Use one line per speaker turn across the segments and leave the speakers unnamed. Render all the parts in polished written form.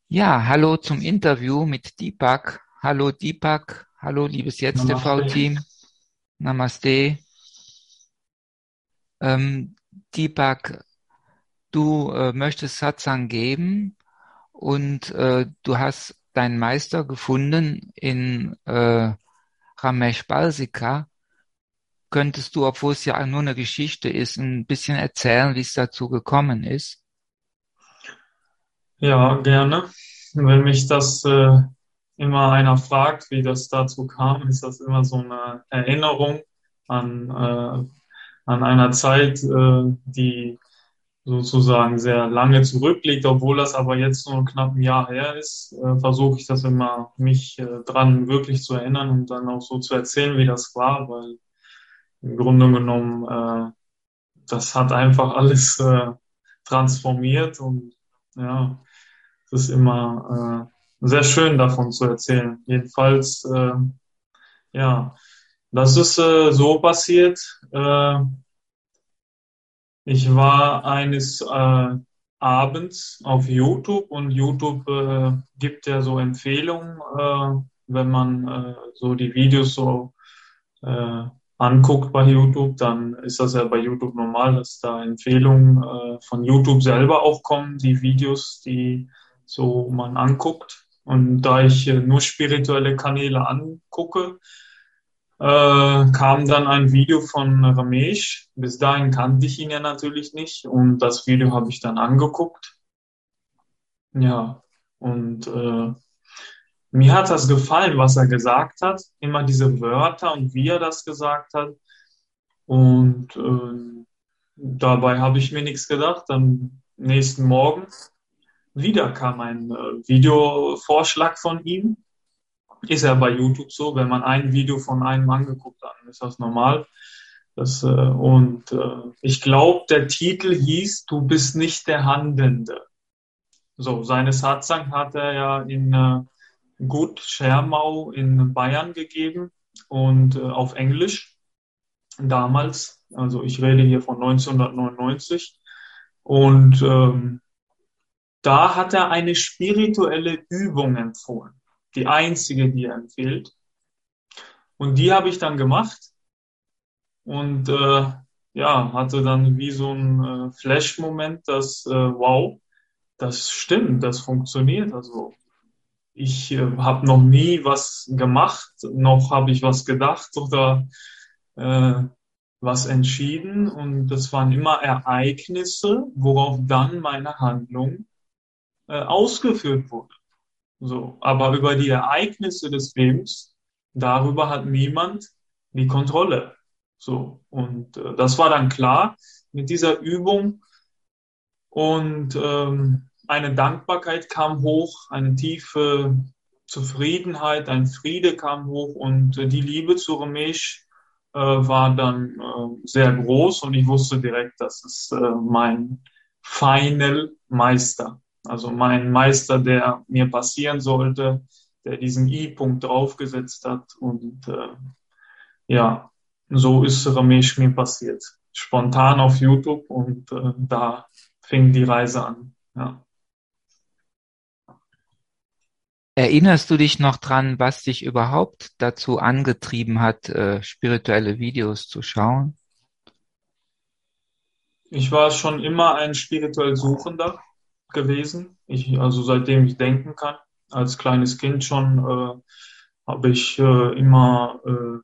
Ja, hallo zum Interview mit Deepak. Hallo Deepak, hallo liebes Jetzt
Namaste.
TV-Team. Namaste. Ähm, Deepak, du möchtest Satsang geben und du hast deinen Meister gefunden in Ramesh Balsika. Könntest du, obwohl es ja nur eine Geschichte ist, ein bisschen erzählen, wie es dazu gekommen ist?
Ja, gerne. Wenn mich das immer einer fragt, wie das dazu kam, ist das immer so eine Erinnerung an einer Zeit, die sozusagen sehr lange zurückliegt. Obwohl das aber jetzt nur knapp ein Jahr her ist, versuche ich das immer, mich dran wirklich zu erinnern und dann auch so zu erzählen, wie das war, weil im Grunde genommen das hat einfach alles transformiert und ja. Es ist immer sehr schön davon zu erzählen. Jedenfalls, ja, das ist so passiert. Ich war eines Abends auf YouTube und YouTube gibt ja so Empfehlungen, wenn man so die Videos so äh, anguckt bei YouTube, dann ist das ja bei YouTube normal, dass da Empfehlungen von YouTube selber auch kommen, die Videos, die so man anguckt. Und da ich nur spirituelle Kanäle angucke, kam dann ein Video von Ramesh. Bis dahin kannte ich ihn ja natürlich nicht und das Video habe ich dann angeguckt. Ja, und mir hat das gefallen, was er gesagt hat, immer diese Wörter und wie er das gesagt hat. Und dabei habe ich mir nichts gedacht. Am nächsten Morgen wieder kam ein Videovorschlag von ihm. Ist ja bei YouTube so, wenn man ein Video von einem angeguckt hat, ist das normal. Ich glaube, der Titel hieß Du bist nicht der Handelnde. So, seine Satsang hat er ja in Gut Schermau in Bayern gegeben und auf Englisch damals. Also ich rede hier von 1999. Und da hat er eine spirituelle Übung empfohlen. Die einzige, die er empfiehlt. Und die habe ich dann gemacht und ja, hatte dann wie so ein Flash-Moment, dass, wow, das stimmt, das funktioniert. Also ich habe noch nie was gemacht, noch habe ich was gedacht oder äh, was entschieden. Und das waren immer Ereignisse, worauf dann meine Handlung ausgeführt wurde. So, aber über die Ereignisse des Lebens, darüber hat niemand die Kontrolle. So, und das war dann klar mit dieser Übung und eine Dankbarkeit kam hoch, eine tiefe Zufriedenheit, ein Friede kam hoch und die Liebe zu Ramesh war dann sehr groß und ich wusste direkt, das ist mein Final Meister. Also mein Meister, der mir passieren sollte, der diesen I-Punkt draufgesetzt hat. Und ja, so ist Ramesh mir passiert. Spontan auf YouTube und da fing die Reise an. Ja.
Erinnerst du dich noch dran, was dich überhaupt dazu angetrieben hat, spirituelle Videos zu schauen?
Ich war schon immer ein spirituell Suchender gewesen. Also seitdem ich denken kann, als kleines Kind schon, habe ich immer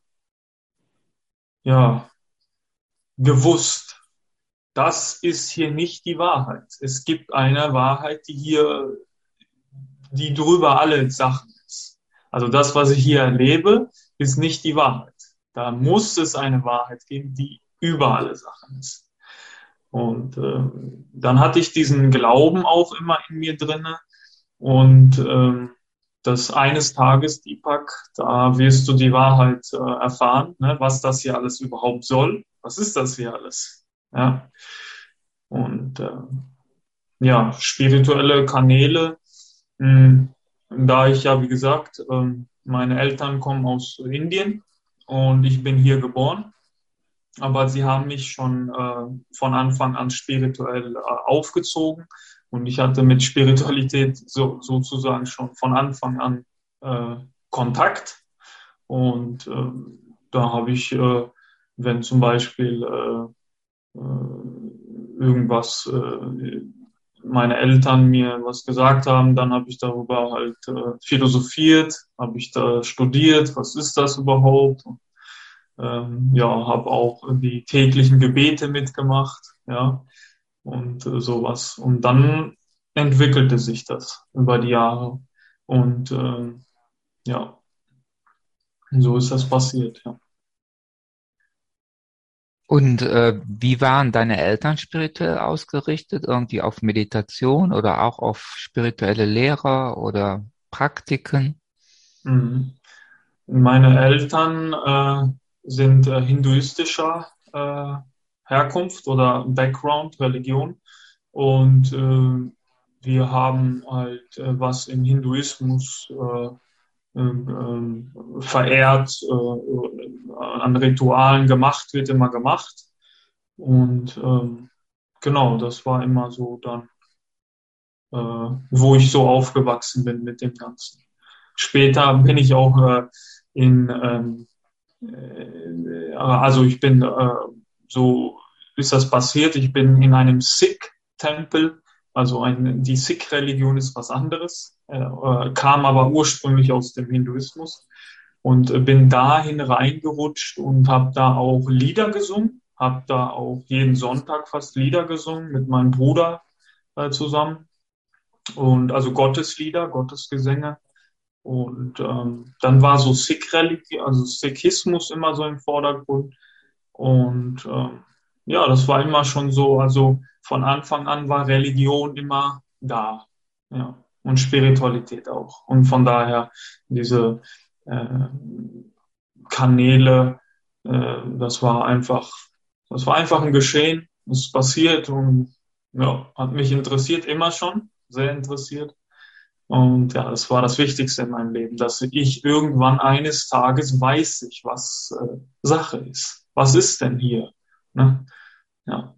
ja, gewusst, das ist hier nicht die Wahrheit. Es gibt eine Wahrheit, die drüber alle Sachen ist. Also das, was ich hier erlebe, ist nicht die Wahrheit. Da muss es eine Wahrheit geben, die über alle Sachen ist. Und dann hatte ich diesen Glauben auch immer in mir drinne. Und dass eines Tages, Deepak, da wirst du die Wahrheit erfahren, ne, was das hier alles überhaupt soll. Was ist das hier alles? Ja. Und ja, spirituelle Kanäle, mh, da ich ja, wie gesagt, meine Eltern kommen aus Indien und ich bin hier geboren, aber sie haben mich schon von Anfang an spirituell aufgezogen. Und ich hatte mit Spiritualität sozusagen schon von Anfang an Kontakt. Und da habe ich, wenn zum Beispiel irgendwas, meine Eltern mir was gesagt haben, dann habe ich darüber halt philosophiert, habe ich da studiert, was ist das überhaupt? Und, ja, habe auch die täglichen Gebete mitgemacht, ja, und sowas. Und dann entwickelte sich das über die Jahre. Und ja, so ist das passiert, ja.
Und wie waren deine Eltern spirituell ausgerichtet? Irgendwie auf Meditation oder auch auf spirituelle Lehrer oder Praktiken?
Mhm. Meine Eltern sind hinduistischer Herkunft oder Background, Religion. Und wir haben halt, was im Hinduismus verehrt, an Ritualen gemacht wird, immer gemacht. Und genau, das war immer so dann, wo ich so aufgewachsen bin mit dem Ganzen. Später bin ich auch in, also ich bin, so ist das passiert, ich bin in einem Sikh-Tempel, also die Sikh-Religion ist was anderes, kam aber ursprünglich aus dem Hinduismus und bin dahin reingerutscht und habe da auch Lieder gesungen, habe da auch jeden Sonntag fast Lieder gesungen mit meinem Bruder zusammen und also Gotteslieder, Gottesgesänge. Und dann war so Sikh-Religion, also Sikhismus immer so im Vordergrund. Und ja, das war immer schon so, also von Anfang an war Religion immer da. Ja. Und Spiritualität auch. Und von daher diese äh, Kanäle, das war einfach ein Geschehen. Es ist passiert und ja, hat mich interessiert, immer schon, sehr interessiert. Und ja, das war das Wichtigste in meinem Leben, dass ich irgendwann eines Tages weiß ich, was Sache ist. Was ist denn hier? Ne? Ja.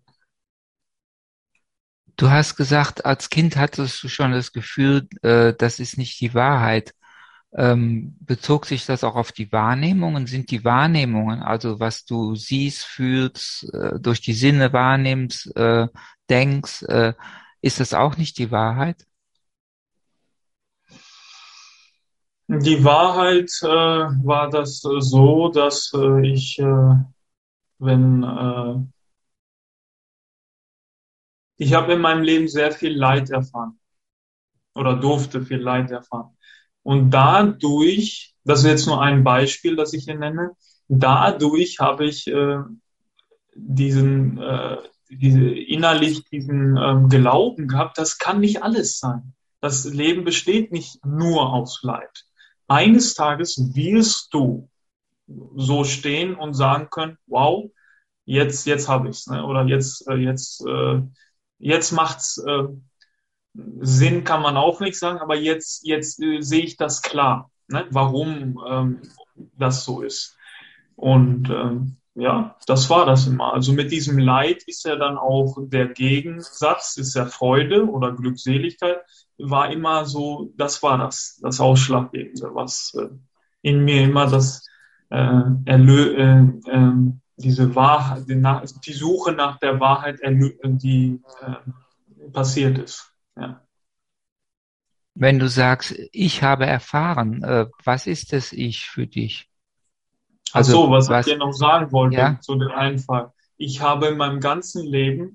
Du hast gesagt, als Kind hattest du schon das Gefühl, das ist nicht die Wahrheit. Bezog sich das auch auf die Wahrnehmungen? Sind die Wahrnehmungen, also was du siehst, fühlst, durch die Sinne wahrnimmst, denkst, ist das auch nicht die Wahrheit?
Die Wahrheit war das so, dass wenn ich habe in meinem Leben sehr viel Leid erfahren oder durfte viel Leid erfahren. Und dadurch, das ist jetzt nur ein Beispiel, das ich hier nenne, dadurch habe ich innerlich diesen Glauben gehabt, das kann nicht alles sein. Das Leben besteht nicht nur aus Leid. Eines Tages wirst du so stehen und sagen können, wow, jetzt habe ich's, ne? Oder jetzt macht's Sinn, kann man auch nicht sagen, aber jetzt sehe ich das klar, ne? Warum das so ist. Und ja, das war das immer. Also mit diesem Leid ist ja dann auch der Gegensatz, ist ja Freude oder Glückseligkeit, war immer so, das war das Ausschlaggebende, was in mir immer diese Wahrheit, die Suche nach der Wahrheit, die passiert ist. Ja.
Wenn du sagst, ich habe erfahren, was ist das Ich für dich?
Ach
Also
so, was ich
was,
dir noch sagen wollte
ja?
zu dem einen Fall. Ich habe in meinem ganzen Leben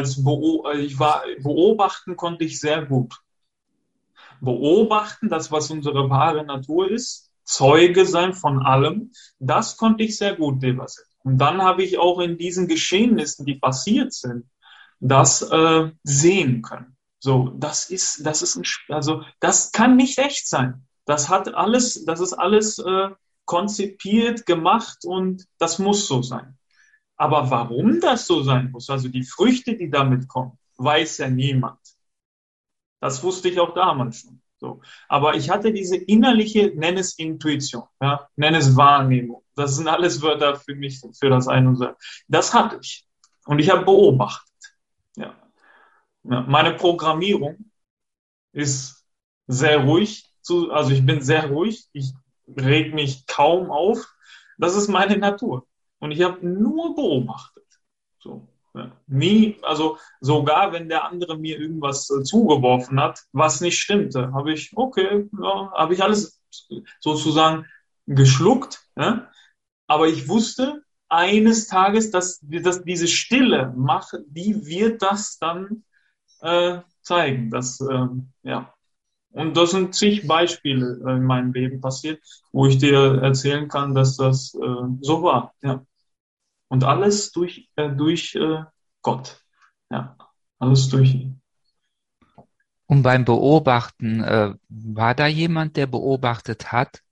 beobachten konnte ich sehr gut. Beobachten, das, was unsere wahre Natur ist, Zeuge sein von allem, das konnte ich sehr gut, Devasit. Und dann habe ich auch in diesen Geschehnissen, die passiert sind, das sehen können. So, also das kann nicht echt sein. Das ist alles konzipiert, gemacht und das muss so sein. Aber warum das so sein muss, also die Früchte, die damit kommen, weiß ja niemand. Das wusste ich auch damals schon. So. Aber ich hatte diese innerliche, nenn es Intuition, ja, nenn es Wahrnehmung. Das sind alles Wörter für mich, für das eine und das. Das hatte ich. Und ich habe beobachtet. Ja. Ja, meine Programmierung ist sehr ruhig, also ich bin sehr ruhig, ich reg mich kaum auf. Das ist meine Natur. Und ich habe nur beobachtet. So, ja. Nie, also sogar wenn der andere mir irgendwas zugeworfen hat, was nicht stimmte, habe ich, okay, ja, habe ich alles sozusagen geschluckt. Ja? Aber ich wusste eines Tages, dass diese Stille mache, die wird das dann zeigen. Ja. Und das sind zig Beispiele in meinem Leben passiert, wo ich dir erzählen kann, dass das so war. Ja. Und alles durch Gott. Ja. Alles durch ihn.
Und beim Beobachten, war da jemand, der beobachtet hat?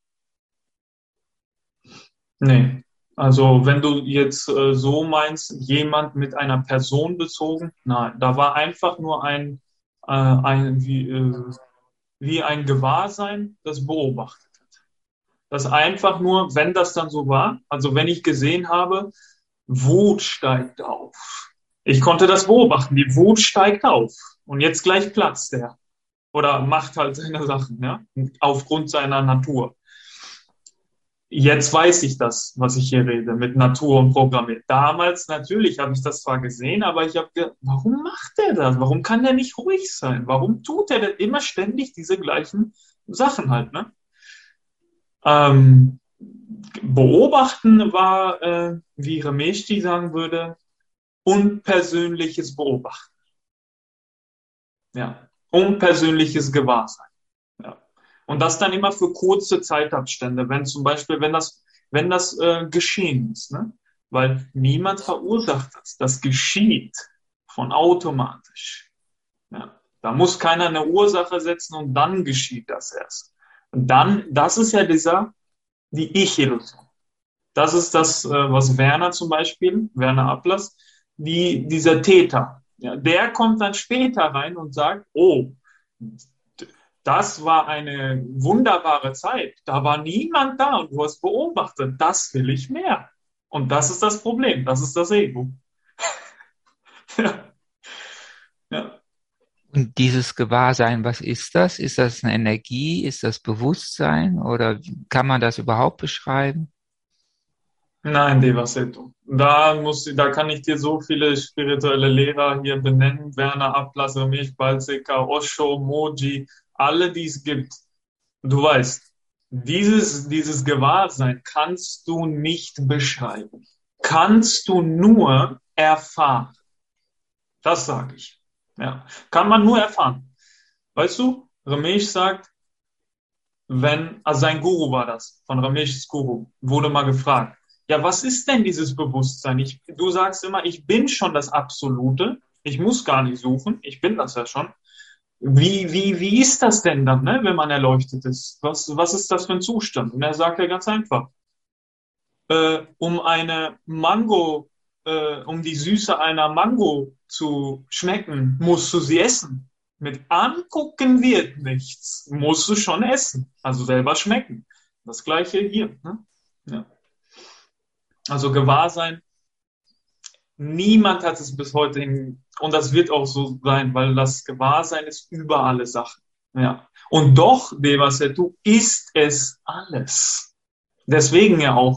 Nee. Also wenn du jetzt so meinst, jemand mit einer Person bezogen, nein, da war einfach nur wie ein Gewahrsein, das beobachtet. Das einfach nur, wenn das dann so war, also wenn ich gesehen habe, Wut steigt auf. Ich konnte das beobachten, die Wut steigt auf und jetzt gleich platzt er oder macht halt seine Sachen, ja, aufgrund seiner Natur. Jetzt weiß ich das, was ich hier rede, mit Natur und Programmieren. Damals natürlich habe ich das zwar gesehen, aber ich habe gedacht, warum macht er das? Warum kann der nicht ruhig sein? Warum tut er denn immer ständig diese gleichen Sachen halt, ne? Ähm, Beobachten war, wie Remeshti sagen würde, unpersönliches Beobachten. Ja, unpersönliches Gewahrsein. Ja. Und das dann immer für kurze Zeitabstände, wenn zum Beispiel, wenn das geschehen ist, ne? Weil niemand verursacht das. Das geschieht von automatisch. Ja. Da muss keiner eine Ursache setzen und dann geschieht das erst. Und dann, das ist ja die Ich-Illusion. Das ist das, was Werner zum Beispiel, Werner Ablass, dieser Täter, ja, der kommt dann später rein und sagt, oh, das war eine wunderbare Zeit. Da war niemand da und du hast beobachtet, das will ich mehr. Und das ist das Problem, das ist das Ego. Ja, ja.
Und dieses Gewahrsein, was ist das? Ist das eine Energie? Ist das Bewusstsein? Oder kann man das überhaupt beschreiben?
Nein, Devasetu. Da kann ich dir so viele spirituelle Lehrer hier benennen. Werner Ablass, Ramesh Balsekar, Osho, Moji, alle, die es gibt. Du weißt, dieses Gewahrsein kannst du nicht beschreiben. Kannst du nur erfahren. Das sage ich. Ja. Kann man nur erfahren. Weißt du, Ramesh sagt, also sein Guru war das, von Rameshs Guru, wurde mal gefragt, ja, was ist denn dieses Bewusstsein? Du sagst immer, ich bin schon das Absolute, ich muss gar nicht suchen, ich bin das ja schon. Wie ist das denn dann, ne, wenn man erleuchtet ist? Was ist das für ein Zustand? Und er sagt ja ganz einfach, um eine Mango, um die Süße einer Mango zu schmecken, musst du sie essen. Mit angucken wird nichts, musst du schon essen, also selber schmecken. Das gleiche hier. Ne? Ja. Also Gewahrsein, niemand hat es bis heute und das wird auch so sein, weil das Gewahrsein ist über alle Sachen. Ja. Und doch, Devasetu, ist es alles. Deswegen ja auch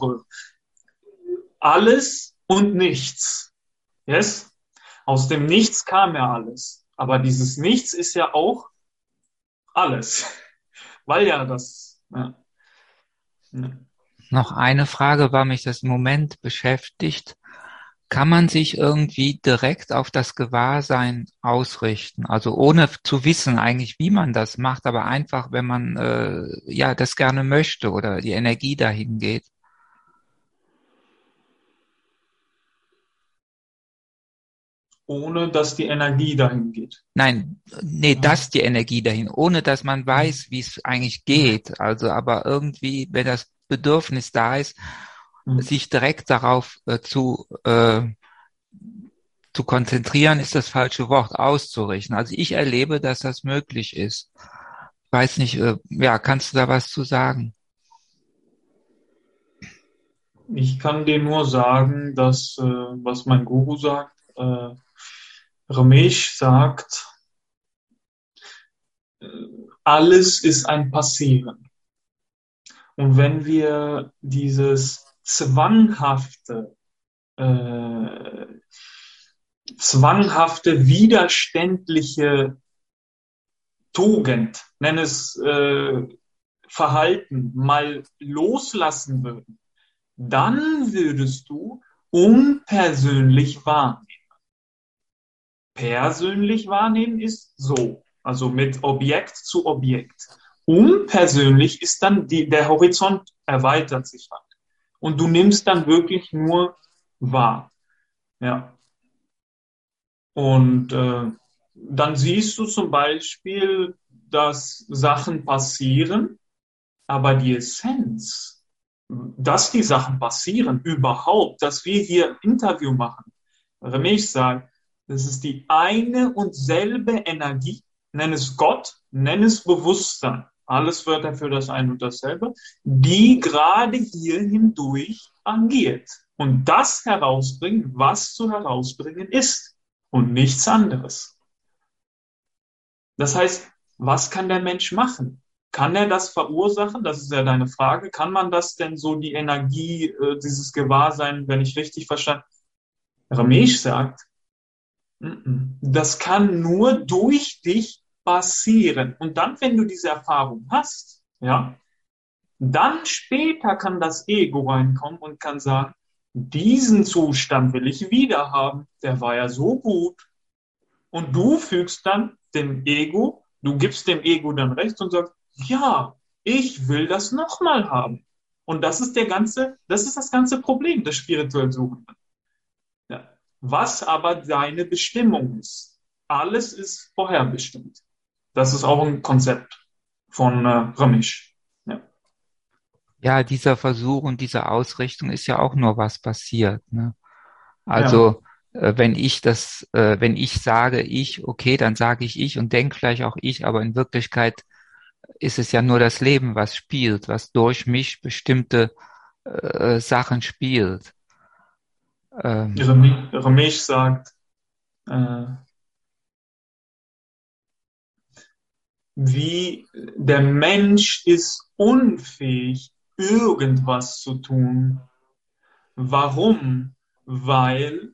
alles und nichts. Yes? Aus dem Nichts kam ja alles. Aber dieses Nichts ist ja auch alles. Weil ja das. Ja. Ja.
Noch eine Frage, weil mich das im Moment beschäftigt. Kann man sich irgendwie direkt auf das Gewahrsein ausrichten? Also ohne zu wissen eigentlich, wie man das macht, aber einfach, wenn man ja das gerne möchte oder die Energie dahin geht.
Ohne dass die Energie dahin geht.
Nein, nee, dass die Energie dahin, ohne dass man weiß, wie es eigentlich geht. Also, aber irgendwie, wenn das Bedürfnis da ist, sich direkt darauf zu konzentrieren, ist das falsche Wort, auszurichten. Also ich erlebe, dass das möglich ist. Ich weiß nicht, ja, kannst du da was zu sagen?
Ich kann dir nur sagen, dass, was mein Guru sagt, Ramesh sagt, alles ist ein Passieren. Und wenn wir dieses äh, widerständliche Tugend, nenn es Verhalten, mal loslassen würden, dann würdest du unpersönlich wahrnehmen. Persönlich wahrnehmen ist so, also mit Objekt zu Objekt. Unpersönlich ist dann der Horizont erweitert sich halt. Und du nimmst dann wirklich nur wahr. Ja. Und dann siehst du zum Beispiel, dass Sachen passieren, aber die Essenz, dass die Sachen passieren, überhaupt, dass wir hier ein Interview machen, Ramesh sagt, das ist die eine und selbe Energie, nenn es Gott, nenn es Bewusstsein, alles Wörter für das eine und dasselbe, die gerade hier hindurch agiert und das herausbringt, was zu herausbringen ist und nichts anderes. Das heißt, was kann der Mensch machen? Kann er das verursachen? Das ist ja deine Frage. Kann man das denn so, die Energie, dieses Gewahrsein, wenn ich richtig verstanden habe? Ramesh sagt, das kann nur durch dich passieren. Und dann, wenn du diese Erfahrung hast, ja, dann später kann das Ego reinkommen und kann sagen, diesen Zustand will ich wieder haben. Der war ja so gut. Und du fügst dann dem Ego, du gibst dem Ego dann recht und sagst, ja, ich will das nochmal haben. Und das ist das ganze Problem des spirituell Suchenden. Ja. Was aber deine Bestimmung ist. Alles ist vorherbestimmt. Das ist auch ein Konzept von Ramesh. Ja.
Ja, dieser Versuch und diese Ausrichtung ist ja auch nur was passiert, ne?
Ja.
Also, wenn ich sage ich, okay, dann sage ich und denke vielleicht auch ich, aber in Wirklichkeit ist es ja nur das Leben, was spielt, was durch mich bestimmte Sachen spielt. Ähm,
Ramesh sagt, äh, wie der Mensch ist unfähig, irgendwas zu tun. Warum? Weil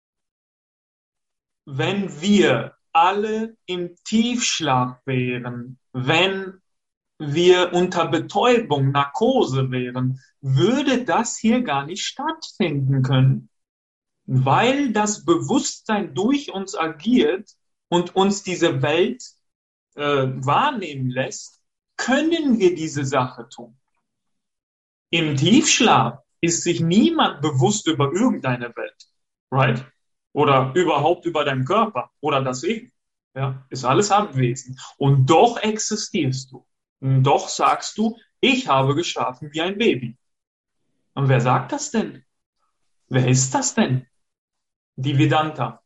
wenn wir alle im Tiefschlaf wären, wenn wir unter Betäubung, Narkose wären, würde das hier gar nicht stattfinden können, weil das Bewusstsein durch uns agiert und uns diese Welt wahrnehmen lässt, können wir diese Sache tun. Im Tiefschlaf ist sich niemand bewusst über irgendeine Welt, right? Oder überhaupt über deinen Körper oder das Ego. Ja, ist alles abwesend. Und doch existierst du. Und doch sagst du, ich habe geschlafen wie ein Baby. Und wer sagt das denn? Wer ist das denn? Die Vedanta,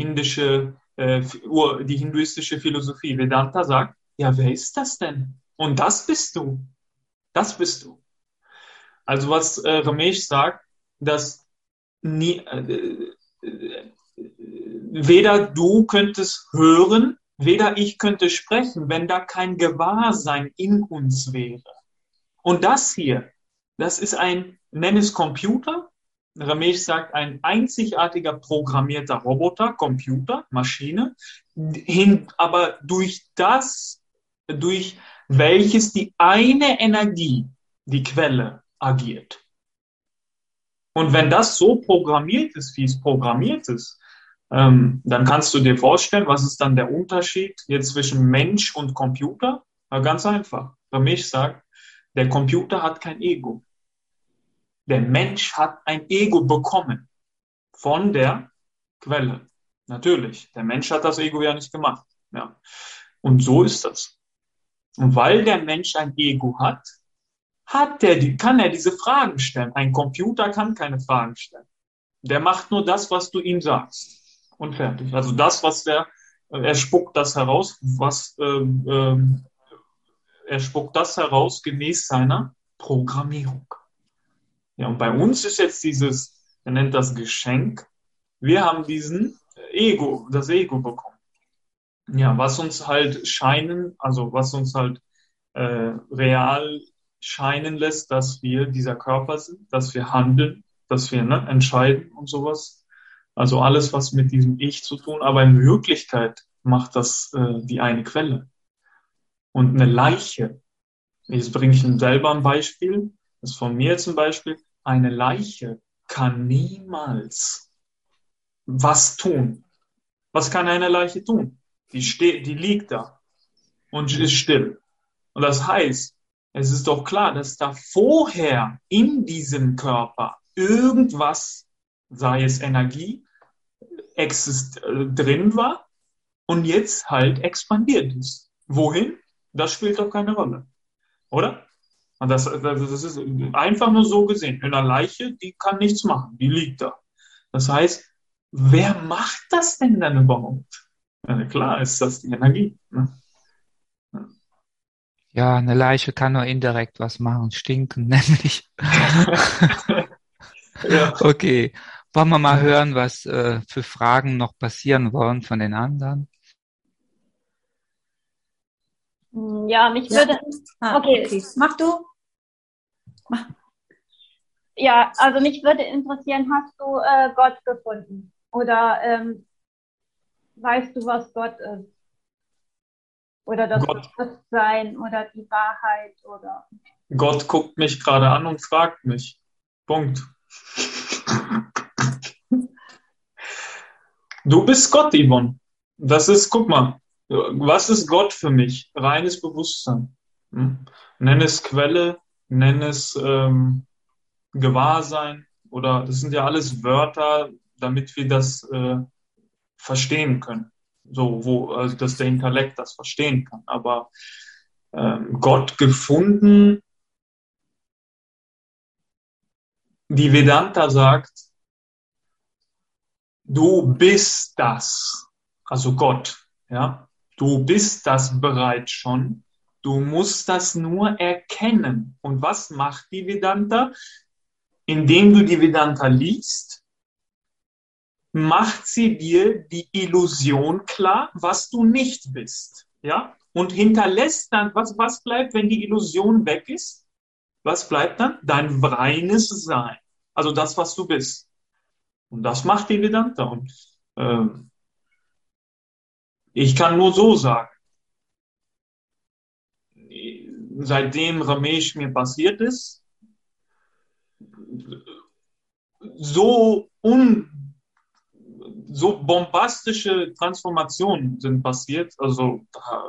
die hinduistische Philosophie. Vedanta sagt, ja, wer ist das denn? Und das bist du. Das bist du. Also was Ramesh sagt, dass weder du könntest hören, weder ich könnte sprechen, wenn da kein Gewahrsein in uns wäre. Und das hier, das ist nenn es Computer. Ramesh sagt, ein einzigartiger programmierter Roboter, Computer, Maschine, aber durch welches die eine Energie, die Quelle, agiert. Und wenn das so programmiert ist, wie es programmiert ist, dann kannst du dir vorstellen, was ist dann der Unterschied jetzt zwischen Mensch und Computer? Na, ganz einfach. Ramesh sagt, der Computer hat kein Ego. Der Mensch hat ein Ego bekommen von der Quelle. Natürlich, der Mensch hat das Ego ja nicht gemacht. Ja. Und so ist das. Und weil der Mensch ein Ego hat, kann er diese Fragen stellen. Ein Computer kann keine Fragen stellen. Der macht nur das, was du ihm sagst. Und fertig. Also er spuckt das heraus, er spuckt das heraus gemäß seiner Programmierung. Ja, und bei uns ist jetzt er nennt das Geschenk. Wir haben diesen das Ego bekommen. Ja, was uns halt scheinen, also was uns halt real scheinen lässt, dass wir dieser Körper sind, dass wir handeln, dass wir entscheiden und sowas. Also alles, was mit diesem Ich zu tun, aber in Wirklichkeit macht das die eine Quelle. Und eine Leiche, jetzt bringe ich selber ein Beispiel, das ist von mir jetzt ein Beispiel, eine Leiche kann niemals was tun. Was kann eine Leiche tun? Die liegt da und ist still. Und das heißt, es ist doch klar, dass da vorher in diesem Körper irgendwas, sei es Energie, drin war und jetzt halt expandiert ist. Wohin? Das spielt doch keine Rolle, oder? Und das ist einfach nur so gesehen. In einer Leiche, die kann nichts machen, die liegt da. Das heißt, wer macht das denn dann überhaupt? Ja, klar ist das die Energie. Ne?
Ja, eine Leiche kann nur indirekt was machen, stinken nämlich.
Ja.
Okay, wollen wir mal hören, was für Fragen noch passieren wollen von den anderen?
Ja, mich würde, okay.
Mach du.
Ja, also mich würde interessieren, hast du Gott gefunden? Oder weißt du, was Gott ist? Oder das
Gott,
Bewusstsein oder die Wahrheit oder
Gott guckt mich gerade an und fragt mich. Punkt. Du bist Gott, Yvonne. Das ist, guck mal, was ist Gott für mich? Reines Bewusstsein. Hm? Nenn es Quelle, nenn es Gewahrsein oder das sind ja alles Wörter, damit wir das verstehen können. So, also dass der Intellekt das verstehen kann. Aber Gott gefunden, die Vedanta sagt, du bist das, also Gott, ja, du bist das bereits schon. Du musst das nur erkennen. Und was macht die Vedanta? Indem du die Vedanta liest, macht sie dir die Illusion klar, was du nicht bist, ja, und hinterlässt dann, was bleibt, wenn die Illusion weg ist? Was bleibt dann? Dein reines Sein, also das, was du bist. Und das macht die Vedanta. Und ich kann nur so sagen, seitdem Ramesh mir passiert ist, so bombastische Transformationen sind passiert. Also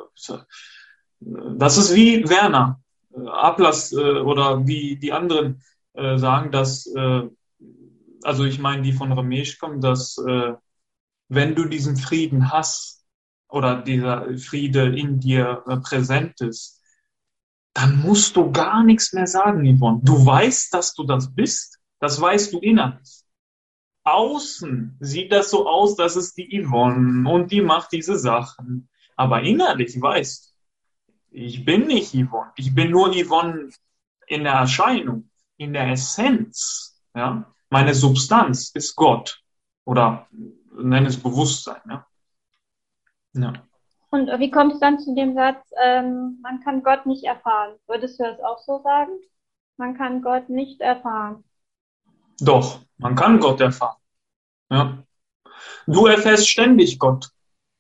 das ist wie Werner Ablass oder wie die anderen sagen, dass, also ich meine, die von Ramesh kommen, dass wenn du diesen Frieden hast oder dieser Friede in dir präsent ist, dann musst du gar nichts mehr sagen, Yvonne. Du weißt, dass du das bist. Das weißt du innerlich. Außen sieht das so aus, dass es die Yvonne und die macht diese Sachen. Aber innerlich weißt du, ich bin nicht Yvonne. Ich bin nur Yvonne in der Erscheinung, in der Essenz. Ja? Meine Substanz ist Gott. Oder nenn es Bewusstsein. Ja? Ja.
und wie kommst du dann zu dem Satz, man kann Gott nicht erfahren? Würdest du das auch so sagen? Man kann Gott nicht erfahren.
Doch, man kann Gott erfahren. Ja. Du erfährst ständig Gott.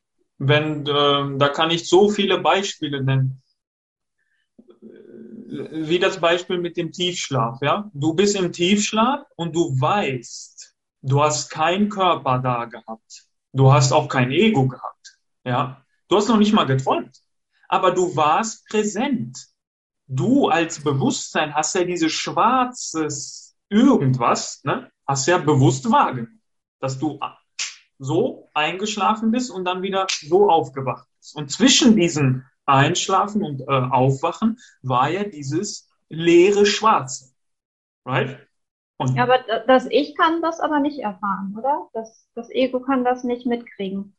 Da kann ich so viele Beispiele nennen. Wie das Beispiel mit dem Tiefschlaf, ja? Du bist im Tiefschlaf und du weißt, du hast keinen Körper da gehabt. Du hast auch kein Ego gehabt, ja? Du hast noch nicht mal geträumt. Aber du warst präsent. Du als Bewusstsein hast ja dieses schwarzes irgendwas, ne? Hast ja bewusst wahrgenommen, dass du so eingeschlafen bist und dann wieder so aufgewacht bist. Und zwischen diesem Einschlafen und Aufwachen war ja dieses leere Schwarze. Right? Und
Ja, aber das Ich kann das aber nicht erfahren, oder? Das Ego kann das nicht mitkriegen.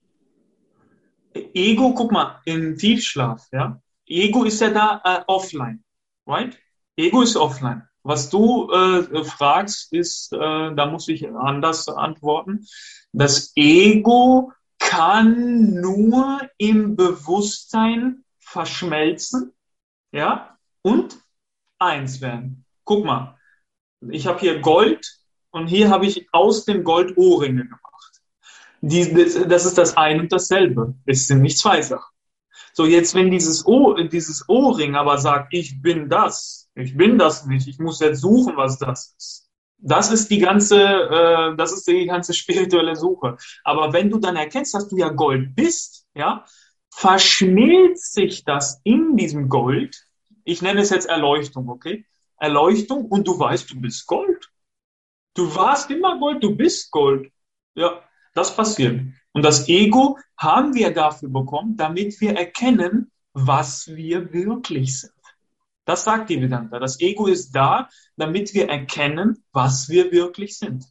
Ego, guck mal, im Tiefschlaf, ja. Ego ist ja da offline. Right? Ego ist offline. Was du fragst, ist, da muss ich anders antworten. Das Ego kann nur im Bewusstsein verschmelzen, ja, und eins werden. Guck mal, ich habe hier Gold und hier habe ich aus dem Gold Ohrringe gemacht. Das ist das ein und dasselbe. Es sind nicht zwei Sachen. So, jetzt, wenn dieses Ohrring aber sagt, ich bin das nicht, ich muss jetzt suchen, was das ist. Das ist die ganze spirituelle Suche. Aber wenn du dann erkennst, dass du ja Gold bist, ja, verschmilzt sich das in diesem Gold. Ich nenne es jetzt Erleuchtung, okay? Erleuchtung und du weißt, du bist Gold. Du warst immer Gold, du bist Gold. Ja, das passiert. Und das Ego haben wir dafür bekommen, damit wir erkennen, was wir wirklich sind. Das sagt die Vedanta. Das Ego ist da, damit wir erkennen, was wir wirklich sind.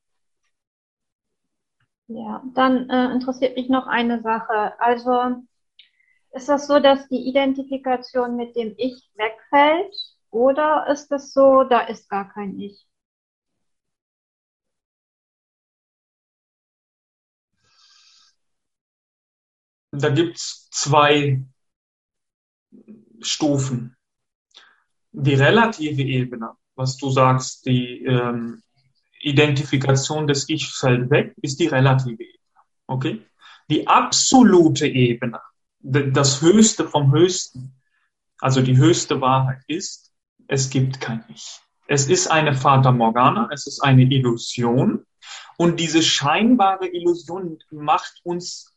Ja, dann interessiert mich noch eine Sache. Also ist das so, dass die Identifikation mit dem Ich wegfällt? Oder ist es so, da ist gar kein Ich?
Da gibt es zwei Stufen. Die relative Ebene, was du sagst, die Identifikation des Ich fällt weg, ist die relative Ebene. Okay? Die absolute Ebene, das Höchste vom Höchsten, also die höchste Wahrheit ist, es gibt kein Ich. Es ist eine Fata Morgana, es ist eine Illusion und diese scheinbare Illusion macht uns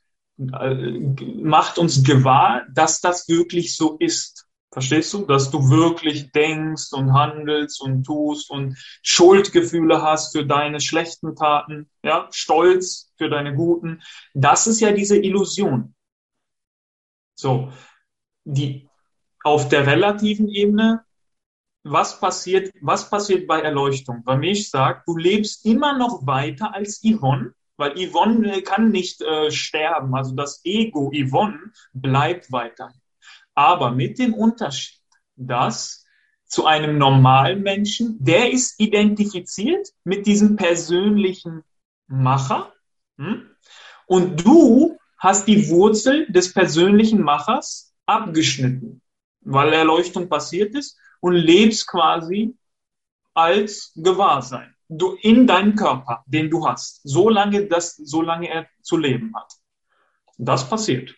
gewahr, dass das wirklich so ist. Verstehst du? Dass du wirklich denkst und handelst und tust und Schuldgefühle hast für deine schlechten Taten, ja, Stolz für deine guten. Das ist ja diese Illusion. So, auf der relativen Ebene, was passiert bei Erleuchtung? Ramesh sagt, du lebst immer noch weiter als Yvonne, weil Yvonne kann nicht sterben. Also das Ego Yvonne bleibt weiterhin. Aber mit dem Unterschied, dass zu einem normalen Menschen, der ist identifiziert mit diesem persönlichen Macher. Und du hast die Wurzel des persönlichen Machers abgeschnitten, weil Erleuchtung passiert ist und lebst quasi als Gewahrsein. Du in deinem Körper, den du hast, solange er zu leben hat. Das passiert.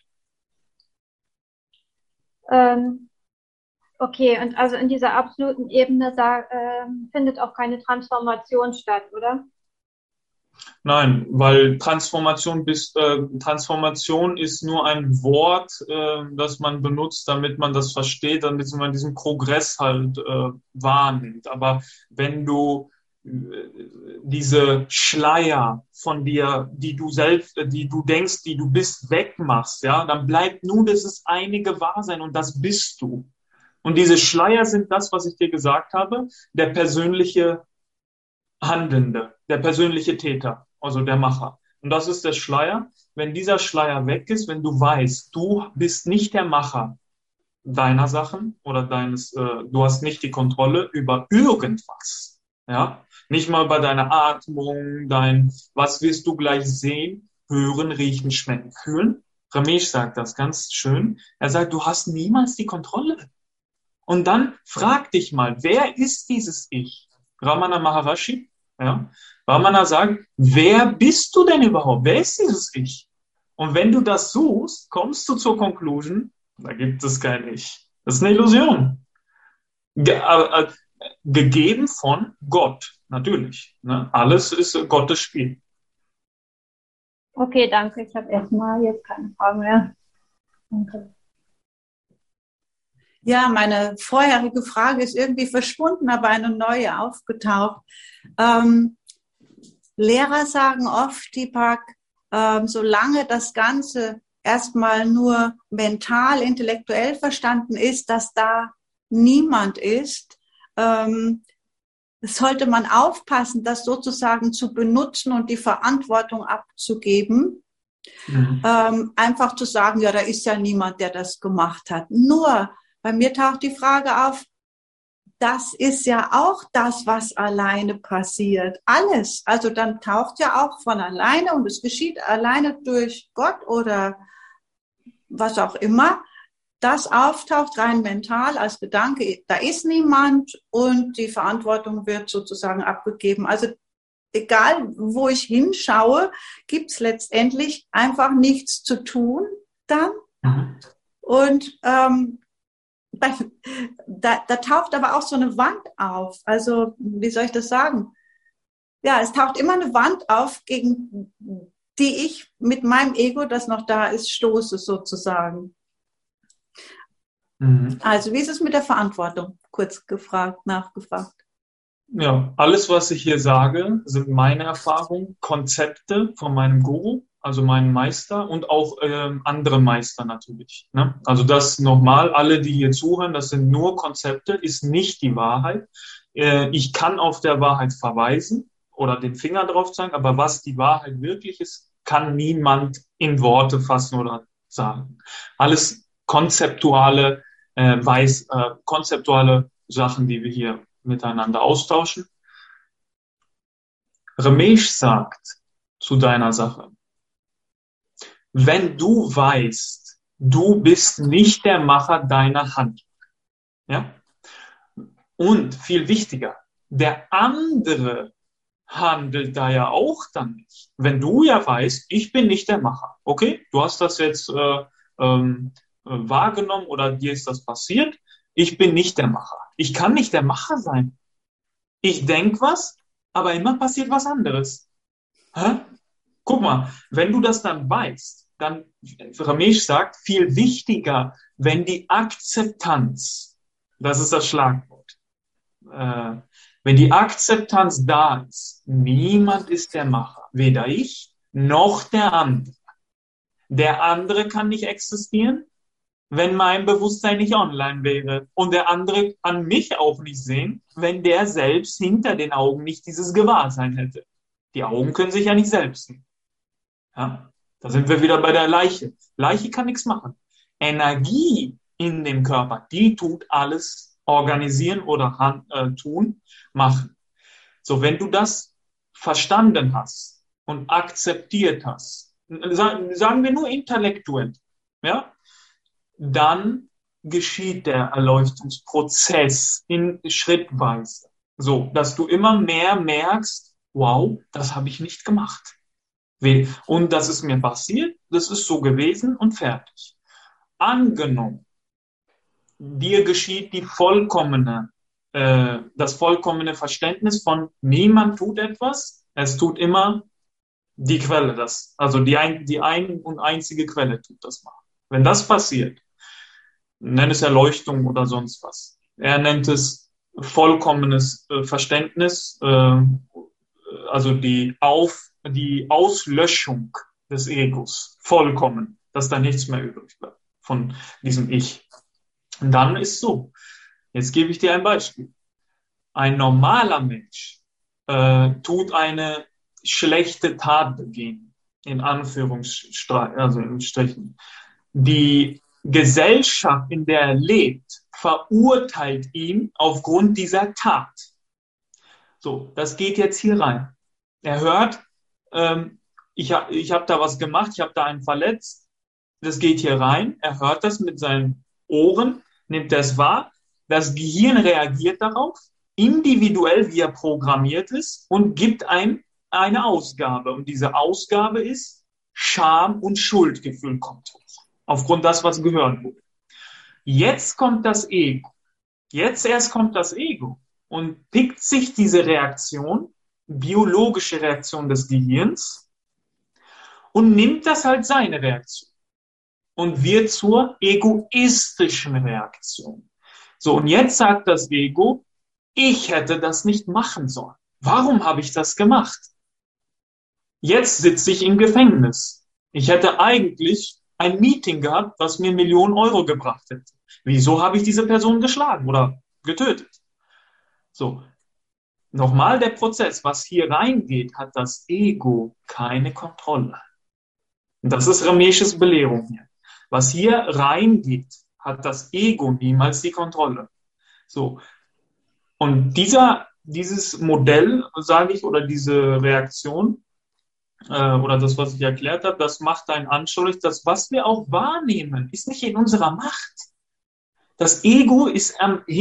Okay, und also in dieser absoluten Ebene, da findet auch keine Transformation statt, oder?
Nein, weil Transformation ist nur ein Wort, das man benutzt, damit man das versteht, damit man diesen Progress halt wahrnimmt. Aber wenn du diese Schleier von dir, die du denkst, die du bist, wegmachst, ja, dann bleibt nur dieses eine Gewahrsein und das bist du. Und diese Schleier sind das, was ich dir gesagt habe, der persönliche Handelnde, der persönliche Täter, also der Macher. Und das ist der Schleier. Wenn dieser Schleier weg ist, wenn du weißt, du bist nicht der Macher deiner Sachen oder du hast nicht die Kontrolle über irgendwas, ja, nicht mal bei deiner Atmung, was wirst du gleich sehen, hören, riechen, schmecken, fühlen. Ramesh sagt das ganz schön. Er sagt, du hast niemals die Kontrolle. Und dann frag dich mal, wer ist dieses Ich? Ramana Maharishi, ja, Ramana sagt, wer bist du denn überhaupt? Wer ist dieses Ich? Und wenn du das suchst, kommst du zur Conclusion, da gibt es kein Ich. Das ist eine Illusion. Gegeben von Gott, natürlich. Ne? Alles ist Gottes Spiel.
Okay, danke. Ich habe erstmal jetzt keine Fragen mehr. Danke.
Ja, meine vorherige Frage ist irgendwie verschwunden, aber eine neue aufgetaucht. Lehrer sagen oft, Deepak, solange das Ganze erstmal nur mental, intellektuell verstanden ist, dass da niemand ist, sollte man aufpassen, das sozusagen zu benutzen und die Verantwortung abzugeben. Einfach zu sagen, ja, da ist ja niemand, der das gemacht hat. Nur, bei mir taucht die Frage auf, das ist ja auch das, was alleine passiert. Alles. Also dann taucht ja auch von alleine und es geschieht alleine durch Gott oder was auch immer, das auftaucht rein mental als Gedanke, da ist niemand und die Verantwortung wird sozusagen abgegeben. Also egal, wo ich hinschaue, gibt es letztendlich einfach nichts zu tun dann. Und da taucht aber auch so eine Wand auf. Also, wie soll ich das sagen? Ja, es taucht immer eine Wand auf, gegen die ich mit meinem Ego, das noch da ist, stoße sozusagen. Also, wie ist es mit der Verantwortung? Kurz nachgefragt.
Ja, alles, was ich hier sage, sind meine Erfahrungen, Konzepte von meinem Guru, also meinem Meister und auch andere Meister natürlich. Ne? Also das nochmal, alle, die hier zuhören, das sind nur Konzepte, ist nicht die Wahrheit. Ich kann auf der Wahrheit verweisen oder den Finger drauf zeigen, aber was die Wahrheit wirklich ist, kann niemand in Worte fassen oder sagen. Alles konzeptuale Sachen, die wir hier miteinander austauschen. Ramesh sagt zu deiner Sache, wenn du weißt, du bist nicht der Macher deiner Handlung, ja? Und viel wichtiger, der andere handelt da ja auch dann nicht. Wenn du ja weißt, ich bin nicht der Macher, okay, du hast das jetzt wahrgenommen oder dir ist das passiert, ich bin nicht der Macher. Ich kann nicht der Macher sein. Ich denke was, aber immer passiert was anderes. Hä? Guck mal, wenn du das dann weißt, dann, Ramesh sagt, viel wichtiger, wenn die Akzeptanz, das ist das Schlagwort, wenn die Akzeptanz da ist, niemand ist der Macher, weder ich noch der andere. Der andere kann nicht existieren, wenn mein Bewusstsein nicht online wäre und der andere kann mich auch nicht sehen, wenn der selbst hinter den Augen nicht dieses Gewahrsein hätte. Die Augen können sich ja nicht selbst sehen. Ja? Da sind wir wieder bei der Leiche. Leiche kann nichts machen. Energie in dem Körper, die tut alles organisieren oder tun, machen. So, wenn du das verstanden hast und akzeptiert hast, sagen wir nur intellektuell, ja, dann geschieht der Erleuchtungsprozess in schrittweise. So, dass du immer mehr merkst, wow, das habe ich nicht gemacht. Und das ist mir passiert, das ist so gewesen und fertig. Angenommen, dir geschieht das vollkommene Verständnis von niemand tut etwas, es tut immer die Quelle, also die ein und einzige Quelle tut das mal. Wenn das passiert, nenn es Erleuchtung oder sonst was. Er nennt es vollkommenes Verständnis, also die Auslöschung des Egos, vollkommen, dass da nichts mehr übrig bleibt von diesem Ich. Und dann ist so, jetzt gebe ich dir ein Beispiel. Ein normaler Mensch tut eine schlechte Tat begehen, in Anführungsstrichen. Die Gesellschaft, in der er lebt, verurteilt ihn aufgrund dieser Tat. So, das geht jetzt hier rein. Er hört, ich hab da was gemacht, ich habe da einen verletzt. Das geht hier rein. Er hört das mit seinen Ohren, nimmt das wahr. Das Gehirn reagiert darauf, individuell, wie er programmiert ist, und gibt eine Ausgabe. Und diese Ausgabe ist Scham und Schuldgefühl kommt hoch. Aufgrund das, was gehört wurde. Jetzt kommt das Ego. Jetzt erst kommt das Ego und pickt sich diese Reaktion, biologische Reaktion des Gehirns, und nimmt das halt seine Reaktion und wird zur egoistischen Reaktion. So, und jetzt sagt das Ego, ich hätte das nicht machen sollen. Warum habe ich das gemacht? Jetzt sitze ich im Gefängnis. Ich hätte eigentlich ein Meeting gehabt, was mir Millionen Euro gebracht hätte. Wieso habe ich diese Person geschlagen oder getötet? So, nochmal der Prozess. Was hier reingeht, hat das Ego keine Kontrolle. Und das ist Rameshes Belehrung hier. Was hier reingeht, hat das Ego niemals die Kontrolle. So, Und dieses Modell, sage ich, oder diese Reaktion, oder das, was ich erklärt habe, das macht einen anschaulich, dass was wir auch wahrnehmen, ist nicht in unserer Macht. Das Ego ist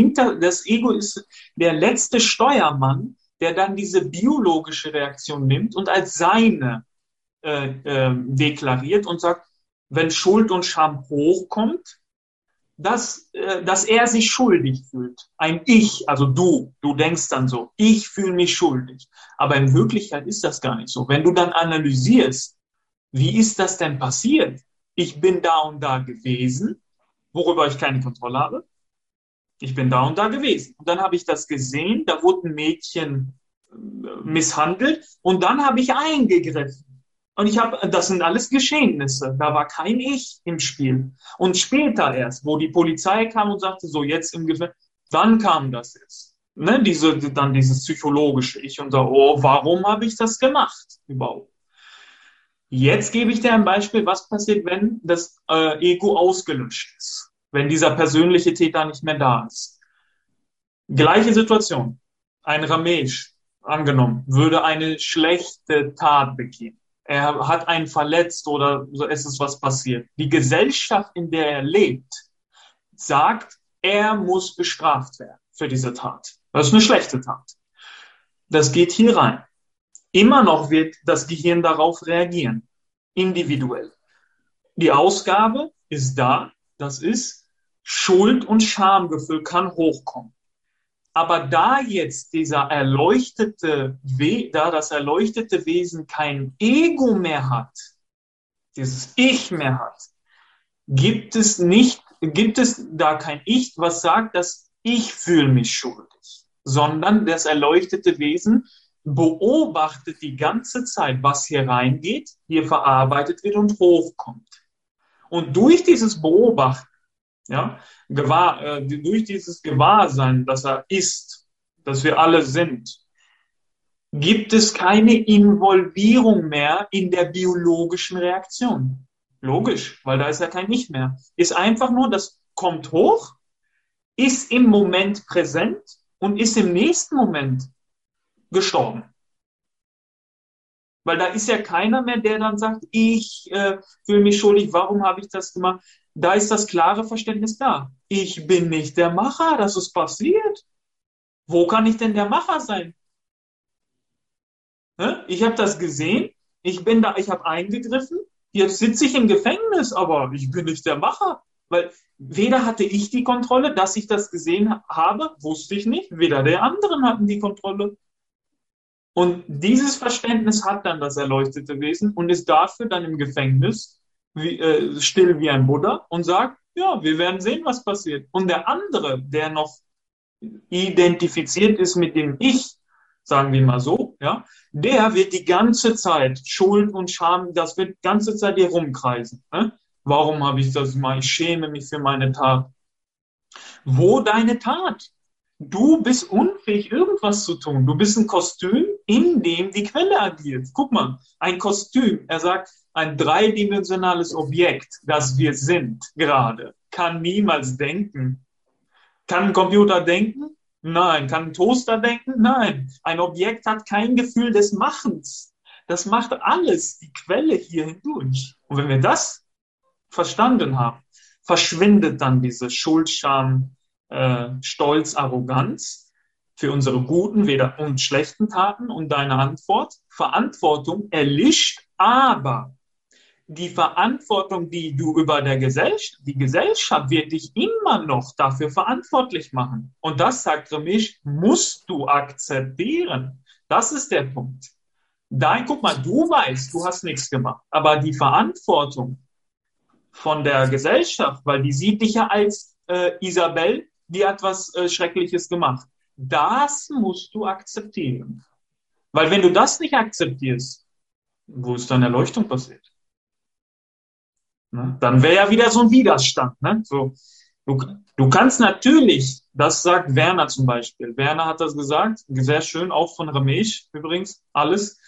der letzte Steuermann, der dann diese biologische Reaktion nimmt und als seine deklariert und sagt, wenn Schuld und Scham hochkommt, dass er sich schuldig fühlt. Ein Ich, also du denkst dann so, ich fühle mich schuldig. Aber in Wirklichkeit ist das gar nicht so. Wenn du dann analysierst, wie ist das denn passiert? Ich bin da und da gewesen, worüber ich keine Kontrolle habe. Ich bin da und da gewesen. Und dann habe ich das gesehen, da wurde ein Mädchen misshandelt und dann habe ich eingegriffen. Und das sind alles Geschehnisse. Da war kein Ich im Spiel. Und später erst, wo die Polizei kam und sagte, so jetzt im Gefängnis, dann kam das jetzt. Ne, dieses psychologische Ich und so, oh, warum habe ich das gemacht überhaupt? Jetzt gebe ich dir ein Beispiel, was passiert, wenn das Ego ausgelöscht ist. Wenn dieser persönliche Täter nicht mehr da ist. Gleiche Situation. Ein Ramesh, angenommen, würde eine schlechte Tat begehen. Er hat einen verletzt oder so, es ist was passiert. Die Gesellschaft, in der er lebt, sagt, er muss bestraft werden für diese Tat. Das ist eine schlechte Tat. Das geht hier rein. Immer noch wird das Gehirn darauf reagieren. Individuell. Die Ausgabe ist da. Das ist Schuld- und Schamgefühl kann hochkommen. Aber da jetzt das erleuchtete Wesen kein Ego mehr hat, dieses Ich mehr hat, gibt es da kein Ich, was sagt, dass ich fühle mich schuldig, sondern das erleuchtete Wesen beobachtet die ganze Zeit, was hier reingeht, hier verarbeitet wird und hochkommt. Und durch dieses Beobachten, ja, durch dieses Gewahrsein, dass er ist, dass wir alle sind, gibt es keine Involvierung mehr in der biologischen Reaktion. Logisch, weil da ist ja kein Ich mehr. Ist einfach nur, das kommt hoch, ist im Moment präsent und ist im nächsten Moment gestorben. Weil da ist ja keiner mehr, der dann sagt, ich fühle mich schuldig, warum habe ich das gemacht? Da ist das klare Verständnis da. Ich bin nicht der Macher, das ist passiert. Wo kann ich denn der Macher sein? Ich habe das gesehen, ich habe eingegriffen, jetzt sitze ich im Gefängnis, aber ich bin nicht der Macher. Weil weder hatte ich die Kontrolle, dass ich das gesehen habe, wusste ich nicht, weder der anderen hatten die Kontrolle. Und dieses Verständnis hat dann das erleuchtete Wesen und ist dafür dann im Gefängnis still wie ein Buddha und sagt, ja, wir werden sehen, was passiert. Und der andere, der noch identifiziert ist mit dem Ich, sagen wir mal so, ja, der wird die ganze Zeit Schuld und Scham, das wird die ganze Zeit hier rumkreisen. Ne? Warum habe ich das gemacht? Ich schäme mich für meine Tat. Wo deine Tat? Du bist unfähig, irgendwas zu tun. Du bist ein Kostüm, in dem die Quelle agiert. Guck mal, ein Kostüm, er sagt, ein dreidimensionales Objekt, das wir sind gerade, kann niemals denken. Kann ein Computer denken? Nein. Kann ein Toaster denken? Nein. Ein Objekt hat kein Gefühl des Machens. Das macht alles, die Quelle hier hindurch. Und wenn wir das verstanden haben, verschwindet dann diese Schuld, Scham, Stolz, Arroganz für unsere guten und schlechten Taten. Und deine Antwort, Verantwortung erlischt, aber die Verantwortung, die du über die Gesellschaft wird dich immer noch dafür verantwortlich machen. Und das, sagt Ramesh, musst du akzeptieren. Das ist der Punkt. Guck mal, du weißt, du hast nichts gemacht, aber die Verantwortung von der Gesellschaft, weil die sieht dich ja als Isabel, die hat was Schreckliches gemacht. Das musst du akzeptieren. Weil wenn du das nicht akzeptierst, wo ist dann Erleuchtung passiert? Ne? Dann wäre ja wieder so ein Widerstand. Ne? So, du kannst natürlich, das sagt Werner zum Beispiel, Werner hat das gesagt, sehr schön, auch von Ramesh übrigens, alles,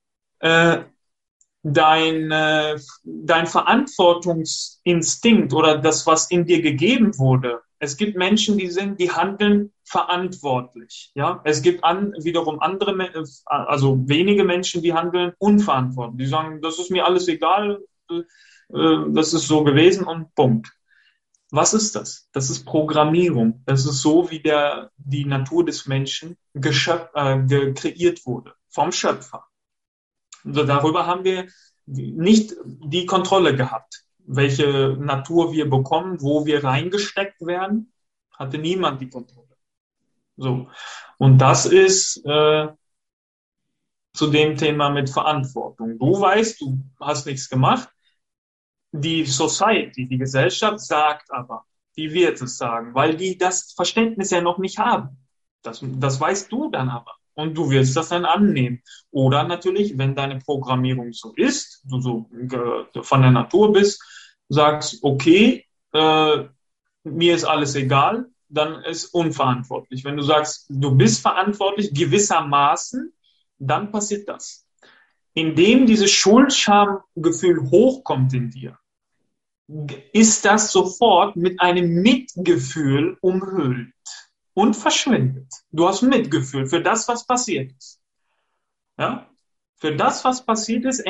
dein Verantwortungsinstinkt oder das, was in dir gegeben wurde, Es gibt Menschen, die handeln verantwortlich. Ja, es gibt wiederum andere, also wenige Menschen, die handeln unverantwortlich. Die sagen, das ist mir alles egal, das ist so gewesen und Punkt. Was ist das? Das ist Programmierung. Das ist so, wie die Natur des Menschen kreiert wurde vom Schöpfer. Also darüber haben wir nicht die Kontrolle gehabt. Welche Natur wir bekommen, wo wir reingesteckt werden, hatte niemand die Kontrolle. So. Und das ist zu dem Thema mit Verantwortung. Du weißt, du hast nichts gemacht. Die Society, die Gesellschaft sagt aber, die wird es sagen, weil die das Verständnis ja noch nicht haben. Das weißt du dann aber. Und du wirst das dann annehmen. Oder natürlich, wenn deine Programmierung so ist, du so von der Natur bist, sagst, okay, mir ist alles egal, dann ist unverantwortlich. Wenn du sagst, du bist verantwortlich gewissermaßen, dann passiert das. Indem dieses Schuld-Scham-Gefühl hochkommt in dir, ist das sofort mit einem Mitgefühl umhüllt und verschwindet. Du hast Mitgefühl für das, was passiert ist. Ja? Für das, was passiert ist,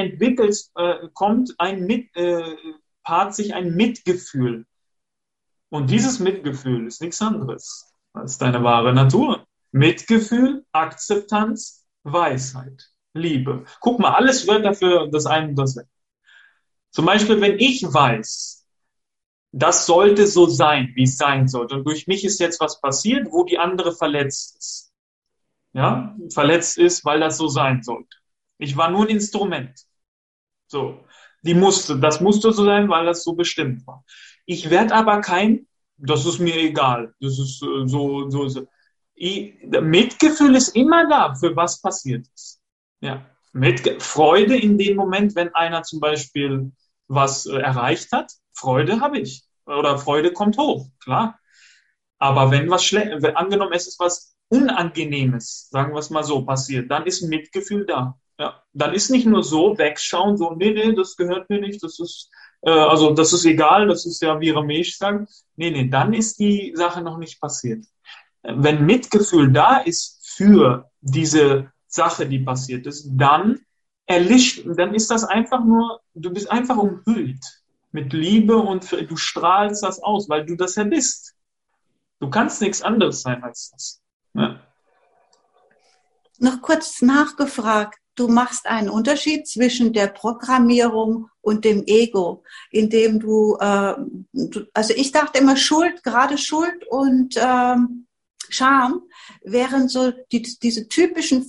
paart sich ein Mitgefühl. Und dieses Mitgefühl ist nichts anderes als deine wahre Natur. Mitgefühl, Akzeptanz, Weisheit, Liebe. Guck mal, alles wird dafür das eine und das andere. Zum Beispiel, wenn ich weiß, das sollte so sein, wie es sein sollte. Und durch mich ist jetzt was passiert, wo die andere verletzt ist. Ja, verletzt ist, weil das so sein sollte. Ich war nur ein Instrument. So, das musste so sein, weil das so bestimmt war. Ich werde aber das ist mir egal. Das ist so. Mitgefühl ist immer da, für was passiert ist. Ja, Freude in dem Moment, wenn einer zum Beispiel was erreicht hat, Freude habe ich. Oder Freude kommt hoch, klar. Aber wenn angenommen es ist was Unangenehmes, sagen wir es mal so, passiert, dann ist Mitgefühl da. Ja, dann ist nicht nur so wegschauen, so, nee, das gehört mir nicht, das ist egal, das ist ja, wie Ramesh sagt. Nee, dann ist die Sache noch nicht passiert. Wenn Mitgefühl da ist für diese Sache, die passiert ist, dann ist das einfach nur, du bist einfach umhüllt mit Liebe und du strahlst das aus, weil du das ja bist. Du kannst nichts anderes sein als das. Ja.
Noch kurz nachgefragt. Du machst einen Unterschied zwischen der Programmierung und dem Ego, indem also ich dachte immer gerade Schuld und Scham wären so diese typischen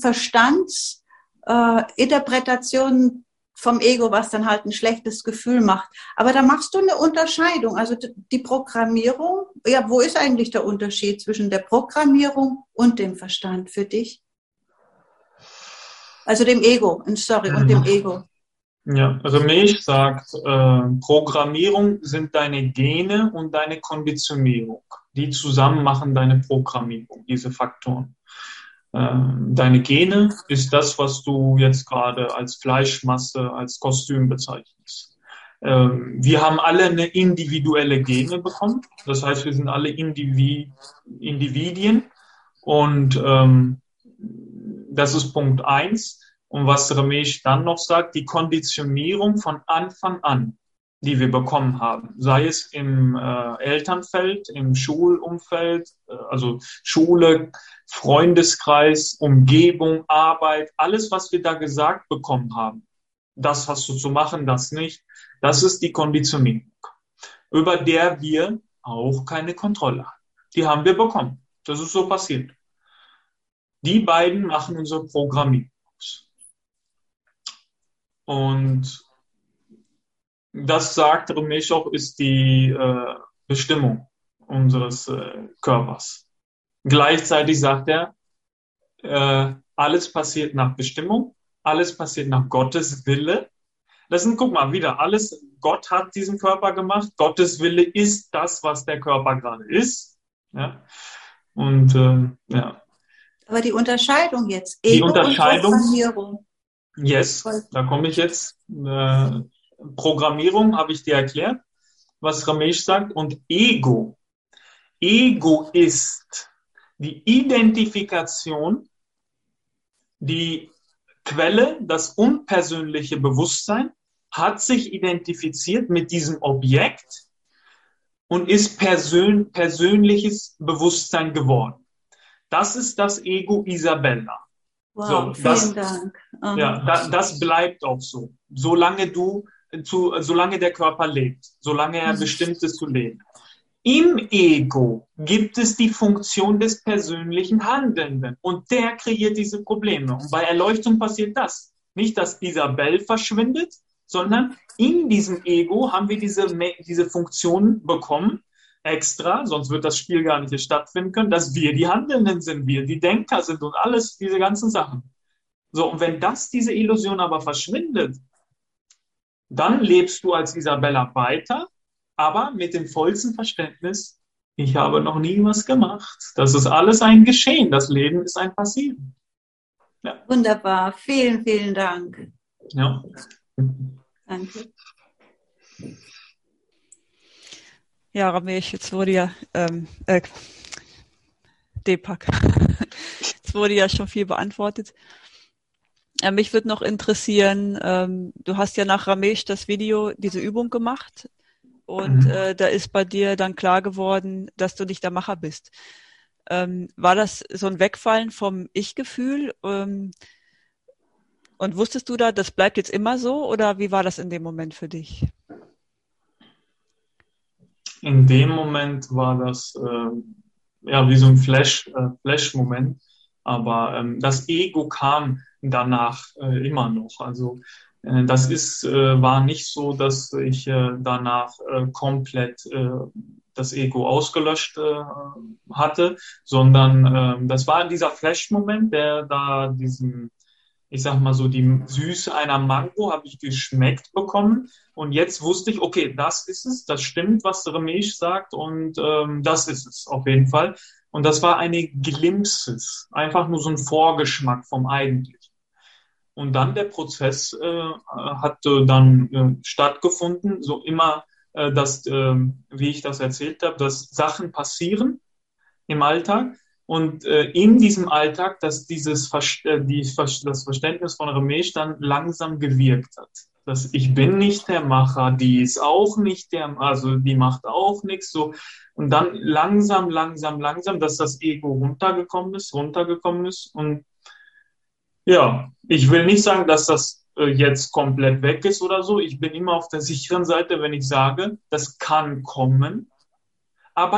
Verstandsinterpretationen vom Ego, was dann halt ein schlechtes Gefühl macht. Aber da machst du eine Unterscheidung. Also die Programmierung, ja, wo ist eigentlich der Unterschied zwischen der Programmierung und dem Verstand für dich? Also dem Ego, und dem Ego.
Ja, also Milch sagt, Programmierung sind deine Gene und deine Konditionierung. Die zusammen machen deine Programmierung, diese Faktoren. Deine Gene ist das, was du jetzt gerade als Fleischmasse, als Kostüm bezeichnest. Wir haben alle eine individuelle Gene bekommen. Das heißt, wir sind alle Individuen. Und das ist Punkt 1. Und was Ramesh dann noch sagt, die Konditionierung von Anfang an, die wir bekommen haben, sei es im Elternfeld, im Schulumfeld, also Schule, Freundeskreis, Umgebung, Arbeit, alles, was wir da gesagt bekommen haben, das hast du zu machen, das nicht, das ist die Konditionierung, über der wir auch keine Kontrolle haben. Die haben wir bekommen. Das ist so passiert. Die beiden machen unsere Programmierung. Und das sagt Ramesh auch, ist die Bestimmung unseres Körpers. Gleichzeitig sagt er, alles passiert nach Bestimmung, alles passiert nach Gottes Wille. Guck mal, wieder, Gott hat diesen Körper gemacht, Gottes Wille ist das, was der Körper gerade ist. Ja? Und ja.
Aber die Unterscheidung jetzt,
Ego
und Programmierung.
Yes, da komme ich jetzt. Programmierung habe ich dir erklärt, was Ramesh sagt. Und Ego Ego ist die Identifikation, die Quelle, das unpersönliche Bewusstsein, hat sich identifiziert mit diesem Objekt und ist persönliches Bewusstsein geworden. Das ist das Ego Isabella.
Wow,
So, das,
vielen Dank.
ja, das bleibt auch so. Solange der Körper lebt, solange er bestimmt ist zu leben. Im Ego gibt es die Funktion des persönlichen Handelnden und der kreiert diese Probleme. Und bei Erleuchtung passiert das. Nicht, dass Isabel verschwindet, sondern in diesem Ego haben wir diese Funktion bekommen, extra, sonst wird das Spiel gar nicht stattfinden können, dass wir die Handelnden sind, wir die Denker sind und alles, diese ganzen Sachen. So, und wenn diese Illusion aber verschwindet, dann lebst du als Isabella weiter, aber mit dem vollsten Verständnis, ich habe noch nie was gemacht. Das ist alles ein Geschehen. Das Leben ist ein Passieren. Ja.
Wunderbar. Vielen, vielen Dank.
Ja.
Danke.
Ja, Ramesh, jetzt wurde ja Deepak. Jetzt wurde ja schon viel beantwortet. Mich würde noch interessieren, du hast ja nach Ramesh das Video, diese Übung gemacht und da ist bei dir dann klar geworden, dass du nicht der Macher bist. War das so ein Wegfallen vom Ich-Gefühl und wusstest du da, das bleibt jetzt immer so oder wie war das in dem Moment für dich?
In dem Moment war das wie so ein Flash-Moment, aber das Ego kam danach immer noch. Also das war nicht so, dass ich danach komplett das Ego ausgelöscht hatte, sondern das war dieser Flash-Moment, der da diesen, ich sag mal so, die Süße einer Mango habe ich geschmeckt bekommen und jetzt wusste ich, okay, das ist es, das stimmt, was Ramesh sagt und das ist es auf jeden Fall. Und das war eine Glimpses, einfach nur so ein Vorgeschmack vom Eigentlichen. Und dann der Prozess hat dann stattgefunden, so immer, wie ich das erzählt habe, dass Sachen passieren im Alltag und in diesem Alltag, dass das Verständnis von Ramesh dann langsam gewirkt hat. Dass ich bin nicht der Macher, die ist auch nicht also die macht auch nichts, so. Und dann langsam, dass das Ego runtergekommen ist und ja, ich will nicht sagen, dass das jetzt komplett weg ist oder so. Ich bin immer auf der sicheren Seite, wenn ich sage, das kann kommen, aber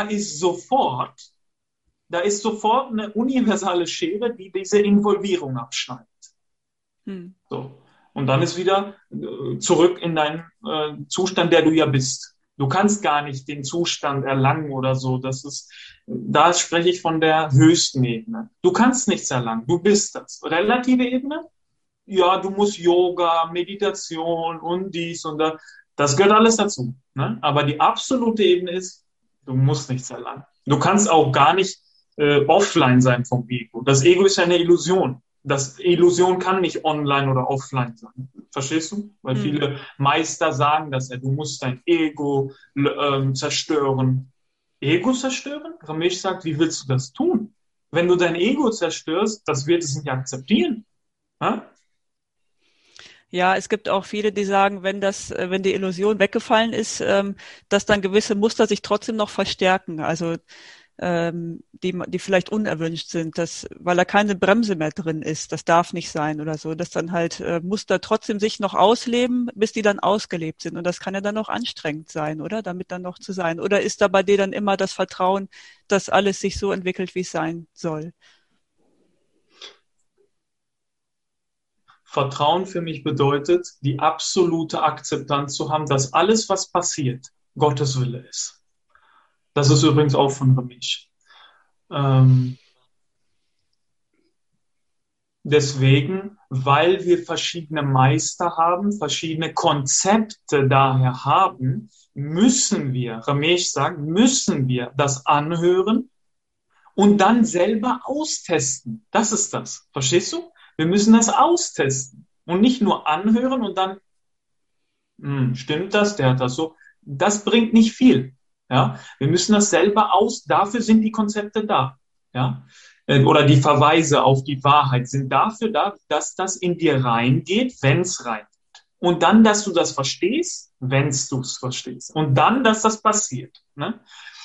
da ist sofort eine universale Schere, die diese Involvierung abschneidet. So. Und dann ist wieder zurück in deinen Zustand, der du ja bist. Du kannst gar nicht den Zustand erlangen oder so. Da spreche ich von der höchsten Ebene. Du kannst nichts erlangen. Du bist das. Relative Ebene? Ja, du musst Yoga, Meditation und dies und das. Das gehört alles dazu. Ne? Aber die absolute Ebene ist, du musst nichts erlangen. Du kannst auch gar nicht offline sein vom Ego. Das Ego ist ja eine Illusion. Das Illusion kann nicht online oder offline sein. Verstehst du? Weil viele Meister sagen das ja, du musst dein Ego zerstören. Ego zerstören? Ramesh sagt, wie willst du das tun? Wenn du dein Ego zerstörst, das wird es nicht akzeptieren. Ha?
Ja, es gibt auch viele, die sagen, wenn die Illusion weggefallen ist, dass dann gewisse Muster sich trotzdem noch verstärken. Also die vielleicht unerwünscht sind, weil da keine Bremse mehr drin ist, das darf nicht sein oder so, dass dann halt Muster trotzdem sich noch ausleben, bis die dann ausgelebt sind. Und das kann ja dann auch anstrengend sein, oder? Damit dann noch zu sein. Oder ist da bei dir dann immer das Vertrauen, dass alles sich so entwickelt, wie es sein soll?
Vertrauen für mich bedeutet, die absolute Akzeptanz zu haben, dass alles, was passiert, Gottes Wille ist. Das ist übrigens auch von Ramesh. Deswegen, weil wir verschiedene Meister haben, verschiedene Konzepte daher haben, Ramesh sagt, müssen wir das anhören und dann selber austesten. Das ist das. Verstehst du? Wir müssen das austesten und nicht nur anhören und dann, stimmt das, der hat das so. Das bringt nicht viel. Ja, wir müssen das selber dafür sind die Konzepte da. Ja, oder die Verweise auf die Wahrheit sind dafür da, dass das in dir reingeht, wenn es reingeht. Und dann, dass du das verstehst, wenn du es verstehst. Und dann, dass das passiert. Ne?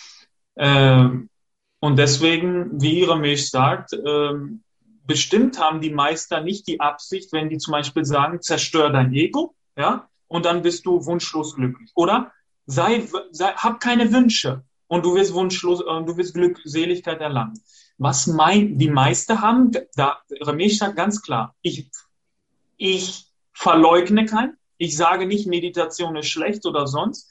Und deswegen, wie Ramesh sagt, bestimmt haben die Meister nicht die Absicht, wenn die zum Beispiel sagen, zerstör dein Ego, ja, und dann bist du wunschlos glücklich. Oder hab keine Wünsche und du wirst du wirst Glückseligkeit erlangen. Die Meister haben, Ramesh sagt ganz klar, ich verleugne keinen, ich sage nicht, Meditation ist schlecht oder sonst.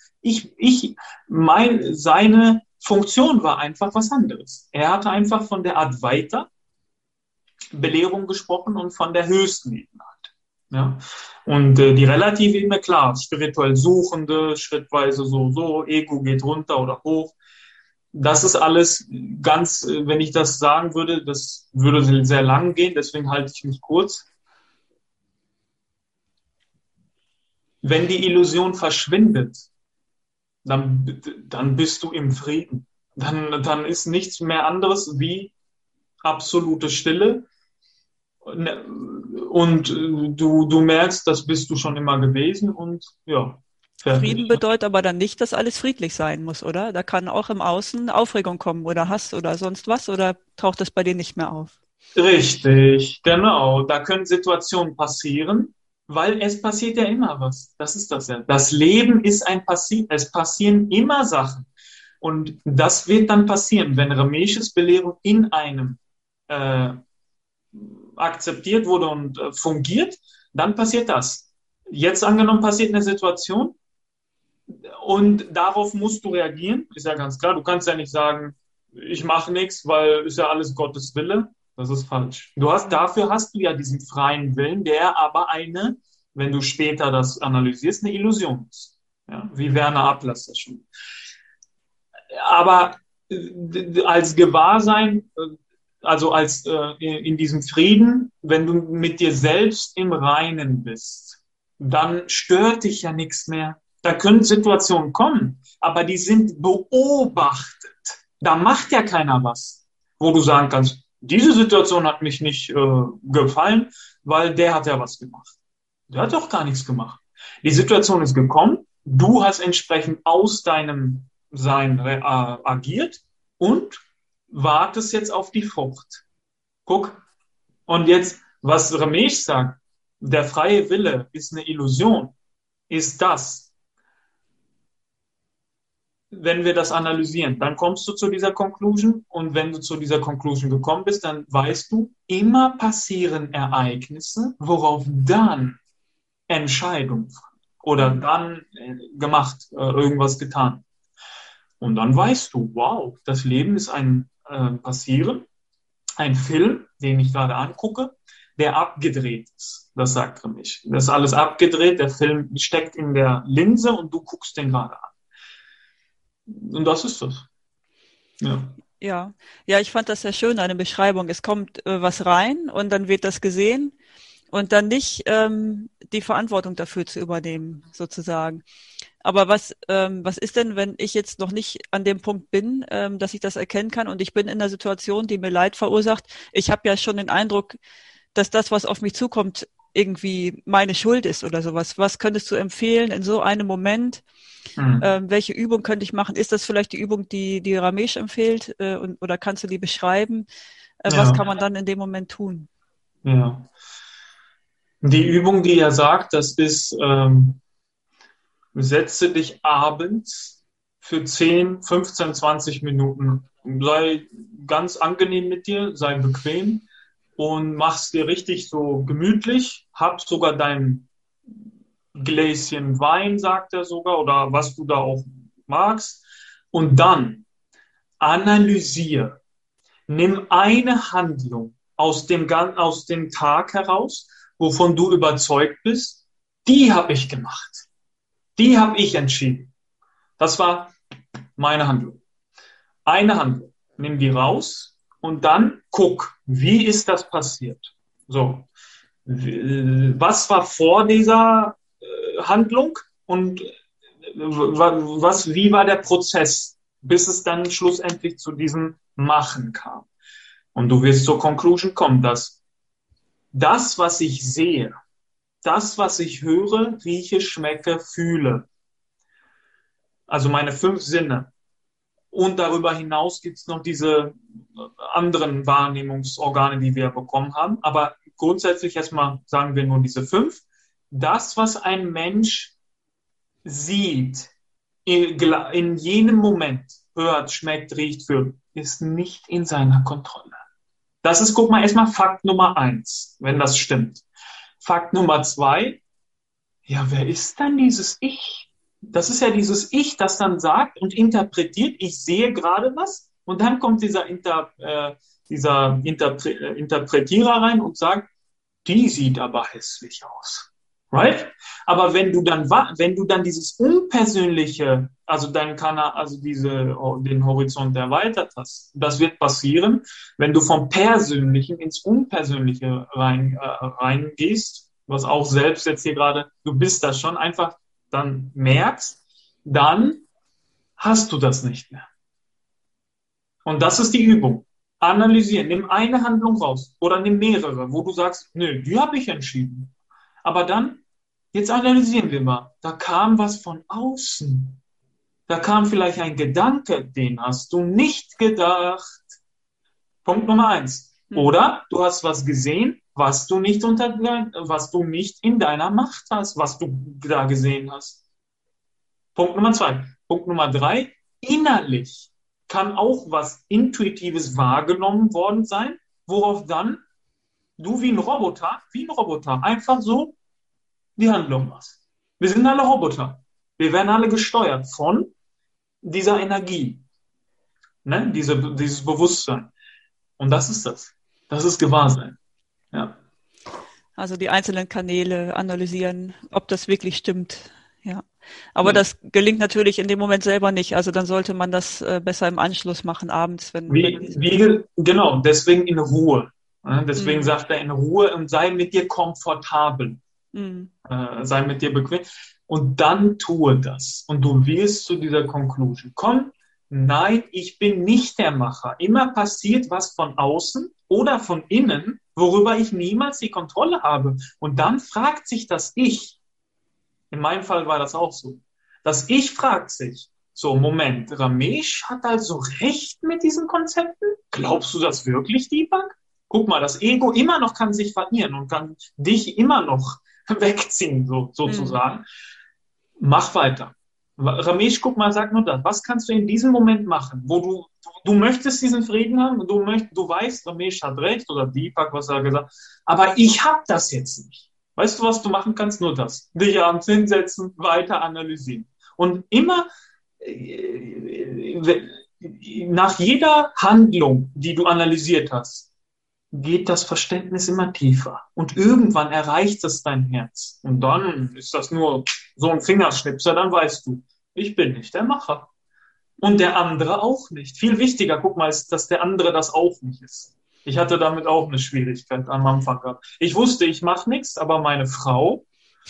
Seine Funktion war einfach was anderes. Er hatte einfach von der Advaita Belehrung gesprochen und von der höchsten Ebene halt. Ja? Und die relative Ebene, klar, spirituell Suchende, schrittweise so, Ego geht runter oder hoch. Das ist alles ganz, wenn ich das sagen würde, das würde sehr lang gehen, deswegen halte ich mich kurz. Wenn die Illusion verschwindet, dann bist du im Frieden. Dann ist nichts mehr anderes wie absolute Stille. Und du merkst, das bist du schon immer gewesen und ja. Fertig.
Frieden bedeutet aber dann nicht, dass alles friedlich sein muss, oder? Da kann auch im Außen Aufregung kommen oder Hass oder sonst was, oder taucht das bei dir nicht mehr auf?
Richtig, genau. Da können Situationen passieren, weil es passiert ja immer was. Das ist das ja. Das Leben ist es passieren immer Sachen. Und das wird dann passieren, wenn Ramesh's Belehrung in einem akzeptiert wurde und fungiert, dann passiert das. Jetzt angenommen passiert eine Situation und darauf musst du reagieren, ist ja ganz klar. Du kannst ja nicht sagen, ich mache nichts, weil ist ja alles Gottes Wille. Das ist falsch. Dafür hast du ja diesen freien Willen, der aber wenn du später das analysierst, eine Illusion ist. Ja, wie Werner Ablass das schon. Aber als Gewahrsein, also in diesem Frieden, wenn du mit dir selbst im Reinen bist, dann stört dich ja nichts mehr. Da können Situationen kommen, aber die sind beobachtet. Da macht ja keiner was, wo du sagen kannst, diese Situation hat mich nicht gefallen, weil der hat ja was gemacht. Der hat doch gar nichts gemacht. Die Situation ist gekommen, du hast entsprechend aus deinem Sein agiert und wartest jetzt auf die Frucht. Guck. Und jetzt, was Ramesh sagt, der freie Wille ist eine Illusion, ist das. Wenn wir das analysieren, dann kommst du zu dieser Conclusion und wenn du zu dieser Conclusion gekommen bist, dann weißt du, immer passieren Ereignisse, worauf dann Entscheidungen oder dann irgendwas getan. Und dann weißt du, wow, das Leben ist ein Passieren, ein Film, den ich gerade angucke, der abgedreht ist. Das sagt Ramesh. Das ist alles abgedreht, der Film steckt in der Linse und du guckst den gerade an. Und das ist das. Ja.
Ja, ich fand das sehr schön, eine Beschreibung. Es kommt was rein und dann wird das gesehen und dann nicht die Verantwortung dafür zu übernehmen, sozusagen. Aber was ist denn, wenn ich jetzt noch nicht an dem Punkt bin, dass ich das erkennen kann und ich bin in einer Situation, die mir Leid verursacht? Ich habe ja schon den Eindruck, dass das, was auf mich zukommt, irgendwie meine Schuld ist oder sowas. Was könntest du empfehlen in so einem Moment? Welche Übung könnte ich machen? Ist das vielleicht die Übung, die Ramesh empfiehlt? Oder kannst du die beschreiben? Was kann man dann in dem Moment tun?
Ja. Die Übung, die er sagt, das ist, setze dich abends für 10, 15, 20 Minuten. Sei ganz angenehm mit dir, sei bequem und mach's dir richtig so gemütlich. Hab sogar dein Gläschen Wein, sagt er sogar, oder was du da auch magst. Und dann analysiere. Nimm eine Handlung aus dem Tag heraus, wovon du überzeugt bist. Die habe ich gemacht. Die habe ich entschieden. Das war meine Handlung. Eine Handlung. Nimm die raus und dann guck, wie ist das passiert? So. Was war vor dieser Handlung und wie war der Prozess bis es dann schlussendlich zu diesem Machen kam. Und du wirst zur Conclusion kommen, dass das, was ich sehe, das, was ich höre, rieche, schmecke, fühle, also meine 5 Sinne, und darüber hinaus gibt es noch diese anderen Wahrnehmungsorgane, die wir bekommen haben, aber grundsätzlich erstmal sagen wir nur diese 5. Das, was ein Mensch sieht, in jenem Moment, hört, schmeckt, riecht, fühlt, ist nicht in seiner Kontrolle. Das ist, guck mal, erstmal Fakt Nummer 1, wenn das stimmt. Fakt Nummer 2, ja, wer ist denn dieses Ich? Das ist ja dieses Ich, das dann sagt und interpretiert, ich sehe gerade was, und dann kommt dieser Interpretierer rein und sagt, die sieht aber hässlich aus. Right? Aber wenn du dann dieses Unpersönliche, also deinen Kanal, also den Horizont erweitert hast, das wird passieren, wenn du vom Persönlichen ins Unpersönliche reingehst, was auch selbst jetzt hier gerade, du bist das schon, einfach dann merkst, dann hast du das nicht mehr. Und das ist die Übung. Analysieren, nimm eine Handlung raus oder nimm mehrere, wo du sagst, nö, die habe ich entschieden. Aber dann, jetzt analysieren wir mal, da kam was von außen. Da kam vielleicht ein Gedanke, den hast du nicht gedacht. Punkt Nummer 1. Oder du hast was gesehen, was du nicht in deiner Macht hast, was du da gesehen hast. Punkt Nummer 2. Punkt Nummer 3. Innerlich kann auch was Intuitives wahrgenommen worden sein, worauf dann du wie ein Roboter, einfach so die Handlung machst. Wir sind alle Roboter. Wir werden alle gesteuert von dieser Energie, ne? Dieses Bewusstsein. Und das ist das. Das ist Gewahrsein. Ja.
Also die einzelnen Kanäle analysieren, ob das wirklich stimmt. Ja. Aber das gelingt natürlich in dem Moment selber nicht. Also dann sollte man das besser im Anschluss machen, abends.
Genau, deswegen in Ruhe. Deswegen sagt er in Ruhe und sei mit dir komfortabel. Sei mit dir bequem. Und dann tue das. Und du wirst zu dieser Conclusion kommen. Nein, ich bin nicht der Macher. Immer passiert was von außen oder von innen, worüber ich niemals die Kontrolle habe. Und dann fragt sich das Ich, in meinem Fall war das auch so, das Ich fragt sich, so, Moment, Ramesh hat also recht mit diesen Konzepten? Glaubst du das wirklich, Deepak? Guck mal, das Ego immer noch kann sich verirren und kann dich immer noch wegziehen, sozusagen. Mach weiter. Ramesh, guck mal, sag nur das. Was kannst du in diesem Moment machen, wo du möchtest diesen Frieden haben, du weißt, Ramesh hat recht oder Deepak, was er gesagt hat, aber ich habe das jetzt nicht. Weißt du, was du machen kannst? Nur das. Dich abends hinsetzen, weiter analysieren. Und immer nach jeder Handlung, die du analysiert hast, geht das Verständnis immer tiefer. Und irgendwann erreicht es dein Herz. Und dann ist das nur so ein Fingerschnipser, dann weißt du, ich bin nicht der Macher. Und der andere auch nicht. Viel wichtiger, guck mal, ist, dass der andere das auch nicht ist. Ich hatte damit auch eine Schwierigkeit am Anfang gehabt. Ich wusste, ich mache nichts, aber meine Frau,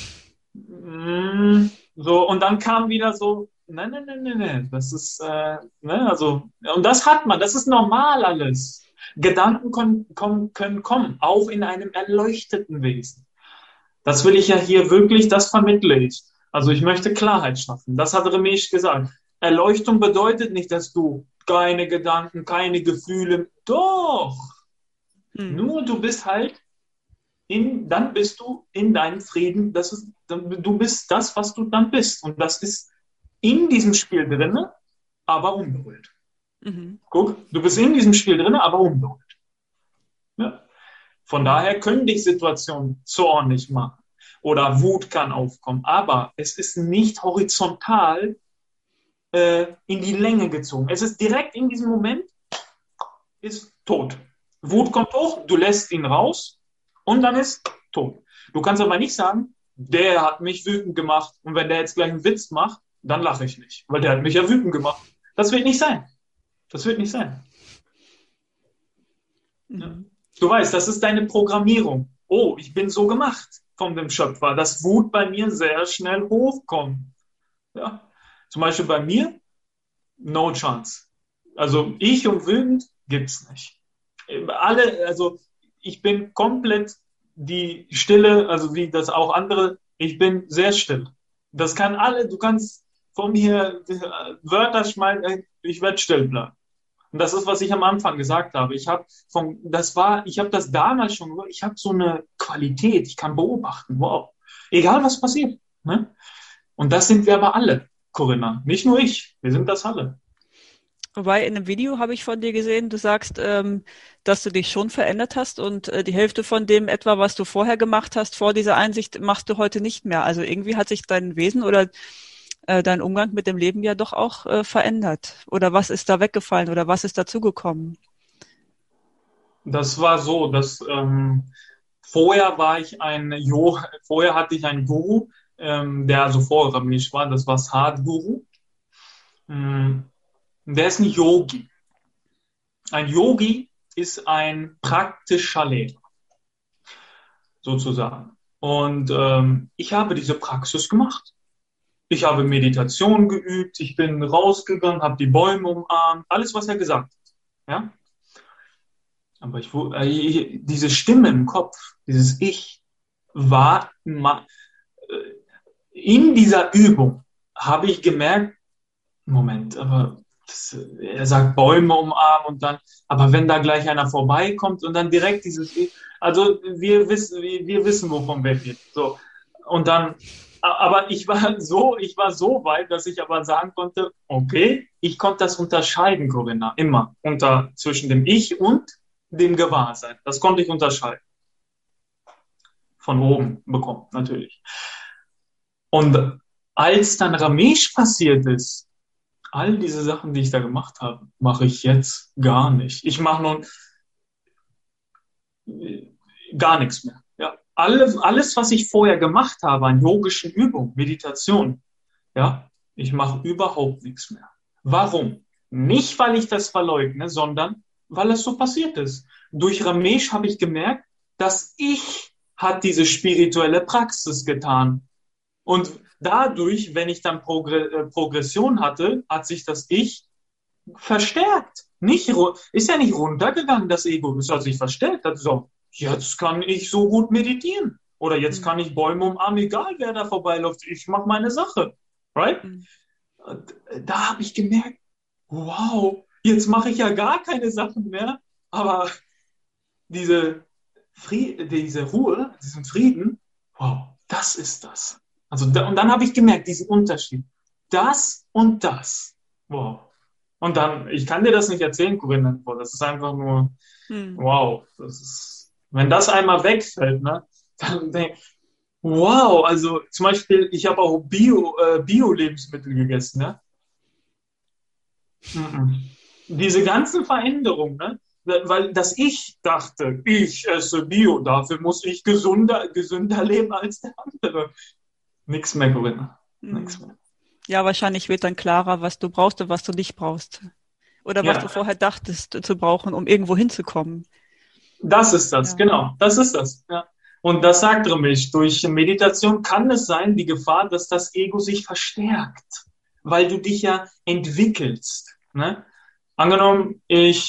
so, und dann kam wieder so, nein, das ist, also, und das hat man, das ist normal alles. Gedanken können kommen, auch in einem erleuchteten Wesen. Das will ich ja hier wirklich, das vermittle ich. Also ich möchte Klarheit schaffen. Das hat Ramesh gesagt. Erleuchtung bedeutet nicht, dass du keine Gedanken, keine Gefühle, doch. Nur du bist halt, dann bist du in deinem Frieden, du bist das, was du dann bist. Und das ist in diesem Spiel drin, aber unberührt. Guck, du bist in diesem Spiel drin, aber unberührt. Ja? Von daher können dich Situationen zornig machen oder Wut kann aufkommen, aber es ist nicht horizontal in die Länge gezogen. Es ist direkt in diesem Moment, ist tot. Wut kommt hoch, du lässt ihn raus und dann ist tot. Du kannst aber nicht sagen, der hat mich wütend gemacht und wenn der jetzt gleich einen Witz macht, dann lache ich nicht, weil der hat mich ja wütend gemacht. Das wird nicht sein. Das wird nicht sein. Ja. Du weißt, das ist deine Programmierung. Oh, ich bin so gemacht von dem Schöpfer, dass Wut bei mir sehr schnell hochkommt. Ja. Zum Beispiel bei mir, no chance. Also ich und wütend gibt's nicht. Also ich bin komplett die Stille, also wie das auch andere, ich bin sehr still. Das kann du kannst von mir Wörter schmeißen, ich werde still bleiben. Und das ist, was ich am Anfang gesagt habe. Ich habe das damals schon, ich habe so eine Qualität, ich kann beobachten, wow. Egal was passiert. Ne? Und das sind wir aber alle, Corinna. Nicht nur ich, wir sind das alle.
Wobei in einem Video habe ich von dir gesehen, du sagst, dass du dich schon verändert hast und die Hälfte von dem etwa, was du vorher gemacht hast, vor dieser Einsicht, machst du heute nicht mehr. Also irgendwie hat sich dein Wesen oder dein Umgang mit dem Leben ja doch auch verändert. Oder was ist da weggefallen oder was ist dazugekommen?
Das war so, dass vorher hatte ich einen Guru, der also vor mich war, das war Sadhguru. Der ist ein Yogi. Ein Yogi ist ein praktischer Lehrer, sozusagen. Und ich habe diese Praxis gemacht. Ich habe Meditation geübt, ich bin rausgegangen, habe die Bäume umarmt, alles, was er gesagt hat. Ja? Aber diese Stimme im Kopf, dieses Ich, war in dieser Übung, habe ich gemerkt, Moment, aber er sagt Bäume umarmen und dann, aber wenn da gleich einer vorbeikommt und dann direkt also wir wissen, wovon wir reden. So. Und dann, aber ich war so weit, dass ich aber sagen konnte, okay, ich konnte das unterscheiden, Corinna, immer zwischen dem Ich und dem Gewahrsein. Das konnte ich unterscheiden. Von oben bekommen, natürlich. Und als dann Ramesh passiert ist, all diese Sachen, die ich da gemacht habe, mache ich jetzt gar nicht. Ich mache nun gar nichts mehr. Ja, alles, was ich vorher gemacht habe an yogischen Übungen, Meditation, ja, ich mache überhaupt nichts mehr. Warum? Nicht, weil ich das verleugne, sondern weil es so passiert ist. Durch Ramesh habe ich gemerkt, dass ich hat diese spirituelle Praxis getan. Und dadurch, wenn ich dann Progression hatte, hat sich das Ich verstärkt. Ist ja nicht runtergegangen, das Ego. Es hat sich verstärkt. So, jetzt kann ich so gut meditieren. Oder jetzt kann ich Bäume umarmen, egal wer da vorbeiläuft. Ich mache meine Sache. Right? Da habe ich gemerkt, wow, jetzt mache ich ja gar keine Sachen mehr. Aber diese Ruhe, diesen Frieden, wow, das ist das. Also und dann habe ich gemerkt, diesen Unterschied. Das und das. Wow. Und dann, ich kann dir das nicht erzählen, Corinna. Das ist einfach nur, wow. Wenn das einmal wegfällt, ne, dann denke ich, wow, also zum Beispiel, ich habe auch Bio-Lebensmittel gegessen, ne? Diese ganzen Veränderungen, ne? Weil das Ich dachte, ich esse Bio, dafür muss ich gesünder leben als der andere. Nichts mehr, Corinna. Nichts mehr.
Ja, wahrscheinlich wird dann klarer, was du brauchst und was du nicht brauchst. Oder was du vorher dachtest zu brauchen, um irgendwo hinzukommen.
Das ist das, genau. Das ist das. Ja. Und das sagt Ramesh, durch Meditation kann es sein, die Gefahr, dass das Ego sich verstärkt, weil du dich ja entwickelst. Ne? Angenommen,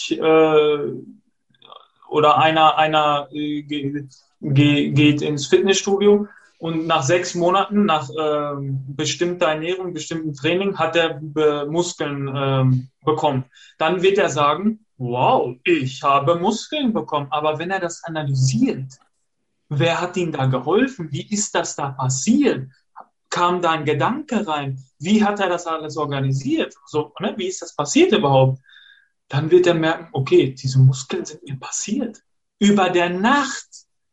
oder einer geht ins Fitnessstudio und nach 6 Monaten, nach bestimmter Ernährung, bestimmten Training, hat er Muskeln bekommen. Dann wird er sagen, wow, ich habe Muskeln bekommen. Aber wenn er das analysiert, wer hat ihm da geholfen? Wie ist das da passiert? Kam da ein Gedanke rein? Wie hat er das alles organisiert? So, ne? Wie ist das passiert überhaupt? Dann wird er merken, okay, diese Muskeln sind mir passiert. Über der Nacht.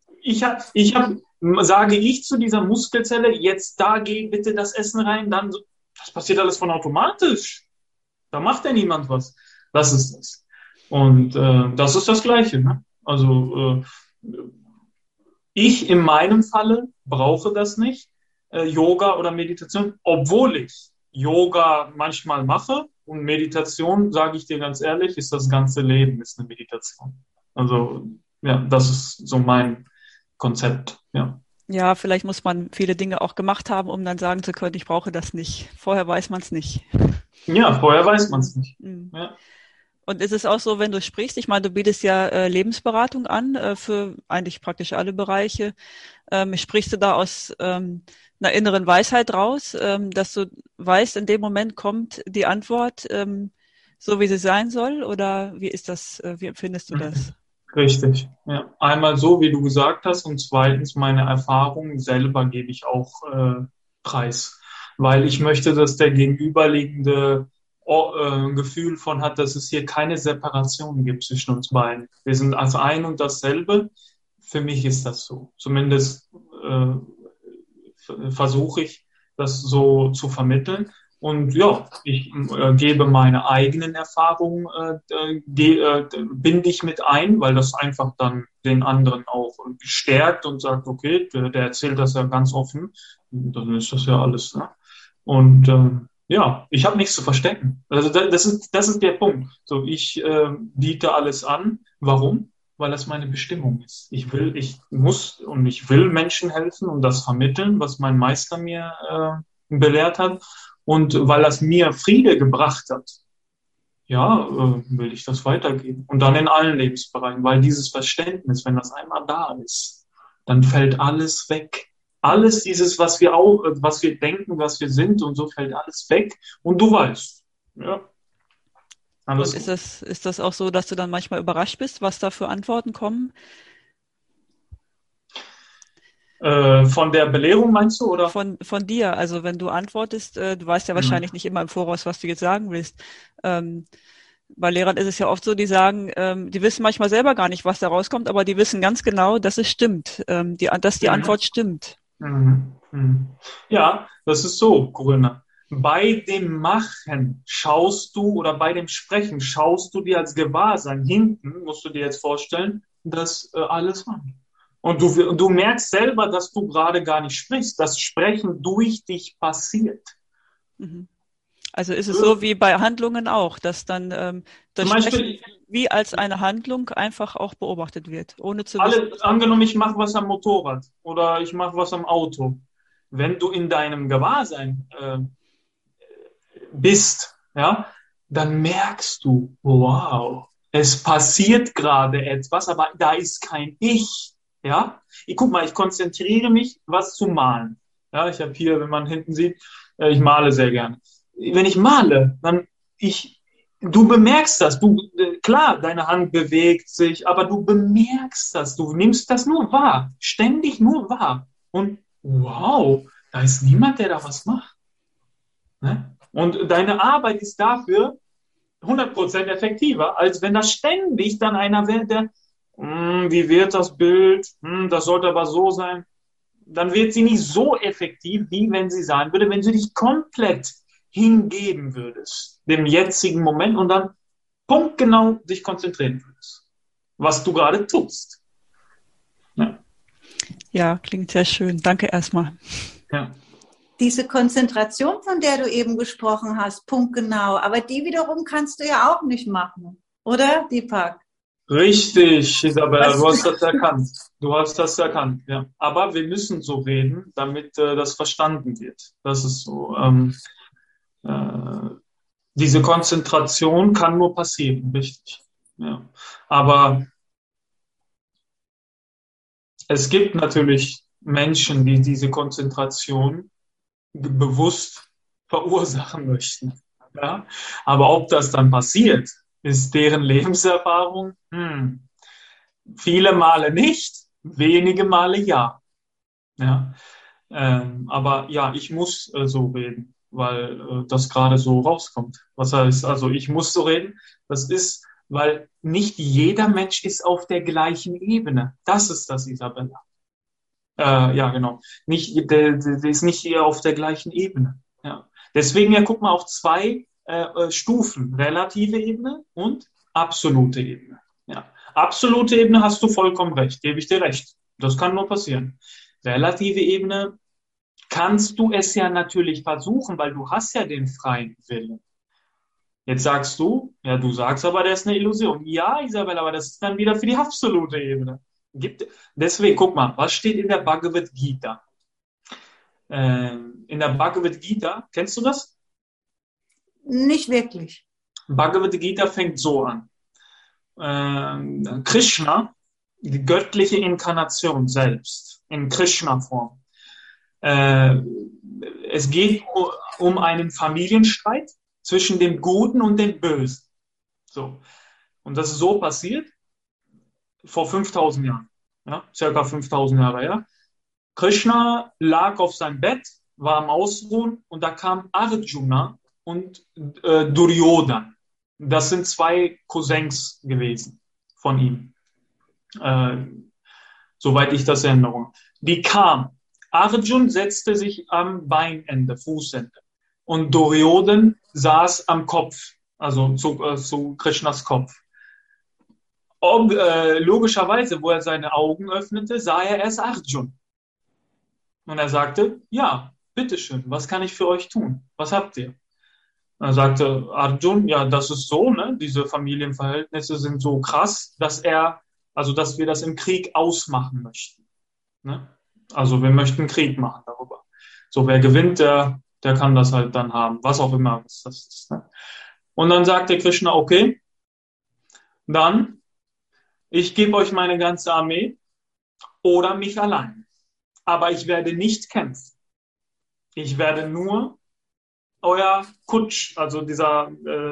Sage ich zu dieser Muskelzelle, jetzt da geh bitte das Essen rein, dann, das passiert alles von automatisch. Da macht ja niemand was. Das ist das. Und das ist das Gleiche. Ne? Also ich in meinem Falle brauche das nicht, Yoga oder Meditation, obwohl ich Yoga manchmal mache und Meditation, sage ich dir ganz ehrlich, ist das ganze Leben ist eine Meditation. Also ja, das ist so mein Konzept, ja.
Ja, vielleicht muss man viele Dinge auch gemacht haben, um dann sagen zu können, ich brauche das nicht. Vorher weiß man es nicht.
Ja, vorher weiß man es nicht.
Mhm.
Ja.
Und ist es auch so, wenn du sprichst, ich meine, du bietest ja Lebensberatung an für eigentlich praktisch alle Bereiche. Sprichst du da aus einer inneren Weisheit raus, dass du weißt, in dem Moment kommt die Antwort so, wie sie sein soll? Oder wie ist das, wie empfindest du das?
Richtig. Ja. Einmal so, wie du gesagt hast, und zweitens meine Erfahrungen selber gebe ich auch preis, weil ich möchte, dass der Gegenüberliegende ein Gefühl von hat, dass es hier keine Separation gibt zwischen uns beiden. Wir sind also ein und dasselbe. Für mich ist das so. Zumindest versuche ich, das so zu vermitteln. Und ja, ich gebe meine eigenen Erfahrungen, binde ich mit ein, weil das einfach dann den anderen auch stärkt und sagt, okay, der erzählt das ja ganz offen, dann ist das ja alles. Ne? Und ja, ich habe nichts zu verstecken. Also das ist der Punkt. So, ich biete alles an. Warum? Weil das meine Bestimmung ist. Ich muss und ich will Menschen helfen und das vermitteln, was mein Meister mir belehrt hat. Und weil das mir Friede gebracht hat, ja, will ich das weitergeben. Und dann in allen Lebensbereichen, weil dieses Verständnis, wenn das einmal da ist, dann fällt alles weg. Alles dieses, was wir denken, was wir sind und so fällt alles weg. Und du weißt, ja, alles
Und
gut.
ist das auch so, dass du dann manchmal überrascht bist, was da für Antworten kommen?
Von der Belehrung meinst du, oder?
Von dir. Also wenn du antwortest, du weißt ja wahrscheinlich nicht immer im Voraus, was du jetzt sagen willst. Bei Lehrern ist es ja oft so, die sagen, die wissen manchmal selber gar nicht, was da rauskommt, aber die wissen ganz genau, dass es stimmt, dass die Antwort stimmt.
Mhm. Mhm. Ja, das ist so, Corinna. Bei dem Machen schaust du oder bei dem Sprechen schaust du dir als Gewahrsein hinten, musst du dir jetzt vorstellen, dass alles an. Und du merkst selber, dass du gerade gar nicht sprichst. Das Sprechen durch dich passiert.
Mhm. Also ist es so wie bei Handlungen auch, dass dann das
Zum Beispiel,
Sprechen wie als eine Handlung einfach auch beobachtet wird, ohne zu wissen.
angenommen, ich mache was am Motorrad oder ich mache was am Auto. Wenn du in deinem Gewahrsein bist, ja, dann merkst du, wow, es passiert gerade etwas, aber da ist kein Ich. Ja, guck mal, ich konzentriere mich, was zu malen. Ja, ich habe hier, wenn man hinten sieht, ich male sehr gerne. Wenn ich male, du bemerkst das. Klar, deine Hand bewegt sich, aber du bemerkst das. Du nimmst das nur wahr, ständig nur wahr. Und wow, da ist niemand, der da was macht. Ne? Und deine Arbeit ist dafür 100% effektiver, als wenn da ständig dann einer wäre, der, wie wird das Bild? Das sollte aber so sein. Dann wird sie nicht so effektiv, wie wenn sie sein würde, wenn du dich komplett hingeben würdest, dem jetzigen Moment und dann punktgenau dich konzentrieren würdest, was du gerade tust. Ja,
Ja, klingt sehr schön. Danke erstmal.
ja.
Diese Konzentration, von der du eben gesprochen hast, punktgenau, aber die wiederum kannst du ja auch nicht machen, oder, Deepak?
Richtig, Isabella, du hast das erkannt. Du hast das erkannt, ja. Aber wir müssen so reden, damit das verstanden wird. Das ist so. Diese Konzentration kann nur passieren, richtig. Ja. Aber es gibt natürlich Menschen, die diese Konzentration bewusst verursachen möchten. Ja? Aber ob das dann passiert, ist deren Lebenserfahrung. Viele Male nicht, wenige Male ja. Ja? Aber ja, ich muss so reden, weil das gerade so rauskommt. Was heißt, also ich muss so reden, das ist, weil nicht jeder Mensch ist auf der gleichen Ebene. Das ist das, Isabella. Ja, genau. Der ist nicht hier auf der gleichen Ebene. Ja. Deswegen, ja, guck mal auf zwei Stufen. Relative Ebene und absolute Ebene. Ja. Absolute Ebene hast du vollkommen recht, gebe ich dir recht. Das kann nur passieren. Relative Ebene kannst du es ja natürlich versuchen, weil du hast ja den freien Willen. Jetzt sagst du, ja, du sagst aber, das ist eine Illusion. Ja, Isabel, aber das ist dann wieder für die absolute Ebene. Deswegen, guck mal, was steht in der Bhagavad Gita? In der Bhagavad Gita, kennst du das?
Nicht wirklich.
Bhagavad Gita fängt so an. Krishna, die göttliche Inkarnation selbst, in Krishna-Form. Es geht um einen Familienstreit zwischen dem Guten und dem Bösen. So. Und das ist so passiert vor 5000 Jahren. Ja, circa 5000 Jahre her. Krishna lag auf seinem Bett, war am Ausruhen und da kam Arjuna und Duryodhan. Das sind 2 Cousins gewesen von ihm. Soweit ich das erinnere. Die kamen. Arjun setzte sich am Beinende, Fußende. Und Duryodhan saß am Kopf, also zu Krishnas Kopf. Logischerweise, wo er seine Augen öffnete, sah er erst Arjun. Und er sagte, ja, bitteschön, was kann ich für euch tun? Was habt ihr? Und er sagte Arjun, ja, das ist so, ne? Diese Familienverhältnisse sind so krass, dass wir das im Krieg ausmachen möchten. Ne? Also wir möchten Krieg machen darüber. So, wer gewinnt, der kann das halt dann haben, was auch immer das ist. Ne? Und dann sagte Krishna, okay, dann, ich gebe euch meine ganze Armee oder mich allein. Aber ich werde nicht kämpfen. Ich werde nur euer also dieser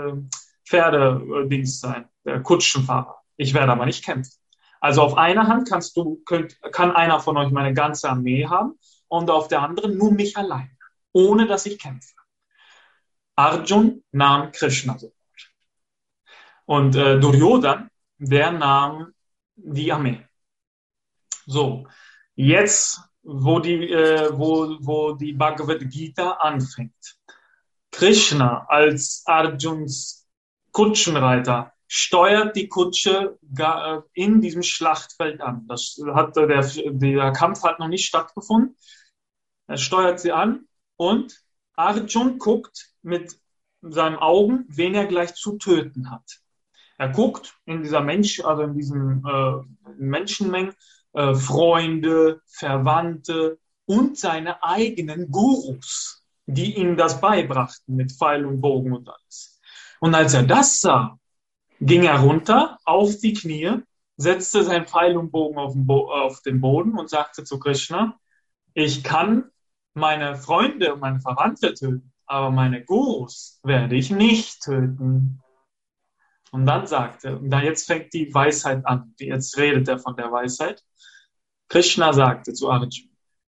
Pferdedings sein, der Kutschenfahrer. Ich werde aber nicht kämpfen. Also auf einer Hand kann einer von euch meine ganze Armee haben und auf der anderen nur mich allein, ohne dass ich kämpfe. Arjun nahm Krishna sofort. Und Duryodhan, der nahm die Armee. So, jetzt, wo die Bhagavad Gita anfängt. Krishna als Arjuns Kutschenreiter steuert die Kutsche in diesem Schlachtfeld an. Der Kampf hat noch nicht stattgefunden. Er steuert sie an und Arjun guckt mit seinen Augen, wen er gleich zu töten hat. Er guckt in dieser Menschenmengen Freunde, Verwandte und seine eigenen Gurus, die ihm das beibrachten mit Pfeil und Bogen und alles. Und als er das sah, ging er runter auf die Knie, setzte sein Pfeil und Bogen auf den Boden und sagte zu Krishna, ich kann meine Freunde und meine Verwandte töten, aber meine Gurus werde ich nicht töten. Und dann jetzt fängt die Weisheit an, jetzt redet er von der Weisheit. Krishna sagte zu Arjuna,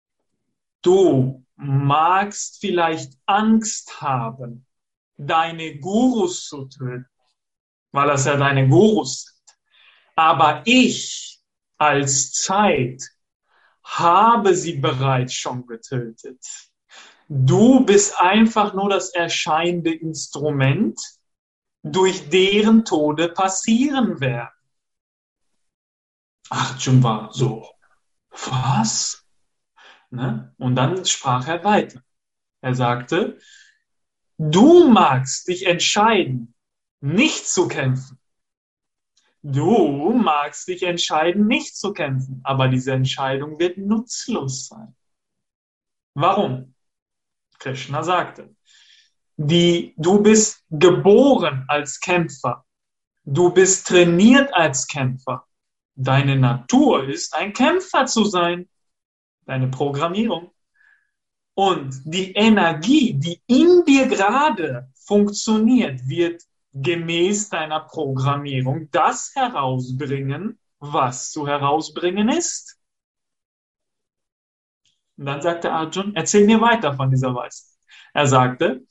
du magst vielleicht Angst haben, deine Gurus zu töten, weil das ja deine Gurus sind. Aber ich als Zeit habe sie bereits schon getötet. Du bist einfach nur das erscheinende Instrument, durch deren Tode passieren werden. Arjun war so, was? Ne? Und dann sprach er weiter. Er sagte, du magst dich entscheiden, nicht zu kämpfen. Du magst dich entscheiden, nicht zu kämpfen, aber diese Entscheidung wird nutzlos sein. Warum? Krishna sagte, du bist geboren als Kämpfer. Du bist trainiert als Kämpfer. Deine Natur ist, ein Kämpfer zu sein. Deine Programmierung. Und die Energie, die in dir gerade funktioniert, wird gemäß deiner Programmierung das herausbringen, was zu herausbringen ist. Und dann sagte Arjun, erzähl mir weiter von dieser Weisheit. Er sagte,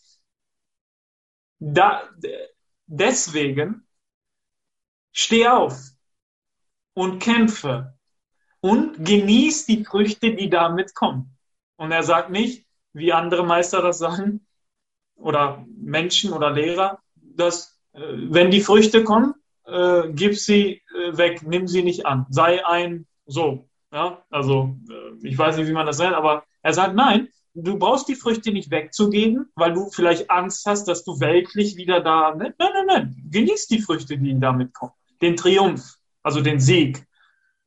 deswegen steh auf und kämpfe und genieß die Früchte, die damit kommen. Und er sagt nicht, wie andere Meister das sagen, oder Menschen oder Lehrer, dass wenn die Früchte kommen, gib sie weg, nimm sie nicht an. Sei ein so. Ja? Also ich weiß nicht, wie man das nennt, aber er sagt, nein, du brauchst die Früchte nicht wegzugeben, weil du vielleicht Angst hast, dass du weltlich wieder da... Nein. Genieß die Früchte, die damit kommen. Den Triumph, also den Sieg.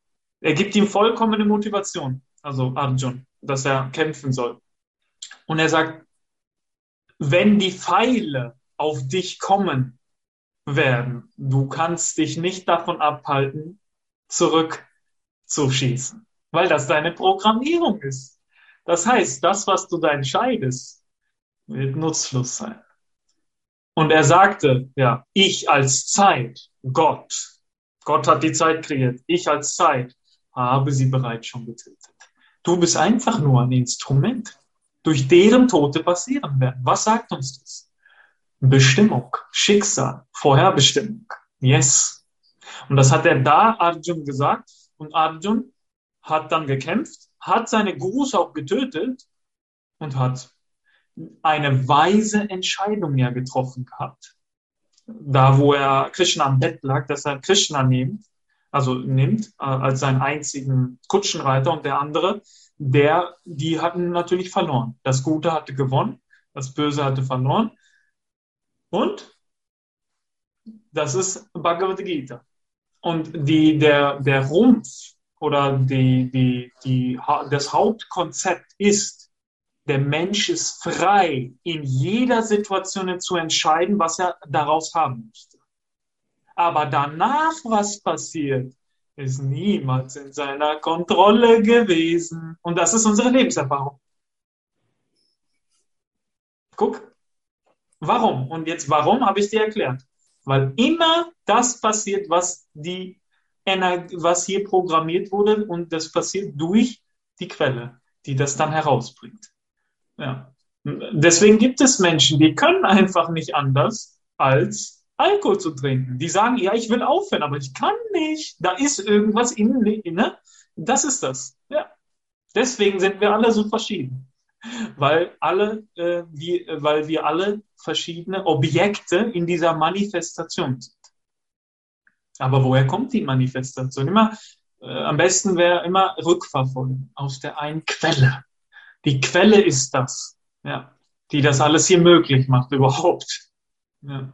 Er gibt ihm vollkommene Motivation, also Arjun, dass er kämpfen soll. Und er sagt, wenn die Pfeile auf dich kommen werden, du kannst dich nicht davon abhalten, zurückzuschießen, weil das deine Programmierung ist. Das heißt, das, was du da entscheidest, wird nutzlos sein. Und er sagte, ja, ich als Zeit, Gott hat die Zeit kreiert, ich als Zeit habe sie bereits schon getötet. Du bist einfach nur ein Instrument, durch deren Tote passieren werden. Was sagt uns das? Bestimmung, Schicksal, Vorherbestimmung. Yes. Und das hat er da Arjun gesagt. Und Arjun hat dann gekämpft, hat seine Gurus auch getötet und hat eine weise Entscheidung ja getroffen gehabt. Da, wo er Krishna am Bett lag, dass er Krishna nimmt als seinen einzigen Kutschenreiter, und der andere, die hatten natürlich verloren. Das Gute hatte gewonnen, das Böse hatte verloren. Und das ist Bhagavad Gita. Und der Rumpf oder das Hauptkonzept ist, der Mensch ist frei, in jeder Situation zu entscheiden, was er daraus haben möchte. Aber danach, was passiert, ist niemals in seiner Kontrolle gewesen. Und das ist unsere Lebenserfahrung. Guck. Warum? Und jetzt, warum, habe ich dir erklärt. Weil immer das passiert, was hier programmiert wurde, und das passiert durch die Quelle, die das dann herausbringt. Ja. Deswegen gibt es Menschen, die können einfach nicht anders, als Alkohol zu trinken. Die sagen, ja, ich will aufhören, aber ich kann nicht. Da ist irgendwas in mir, ne? Das ist das. Ja. Deswegen sind wir alle so verschieden. Weil wir alle verschiedene Objekte in dieser Manifestation sind. Aber woher kommt die Manifestation? Am besten wäre immer rückverfolgen aus der einen Quelle. Die Quelle ist das, ja, die das alles hier möglich macht überhaupt. Ja.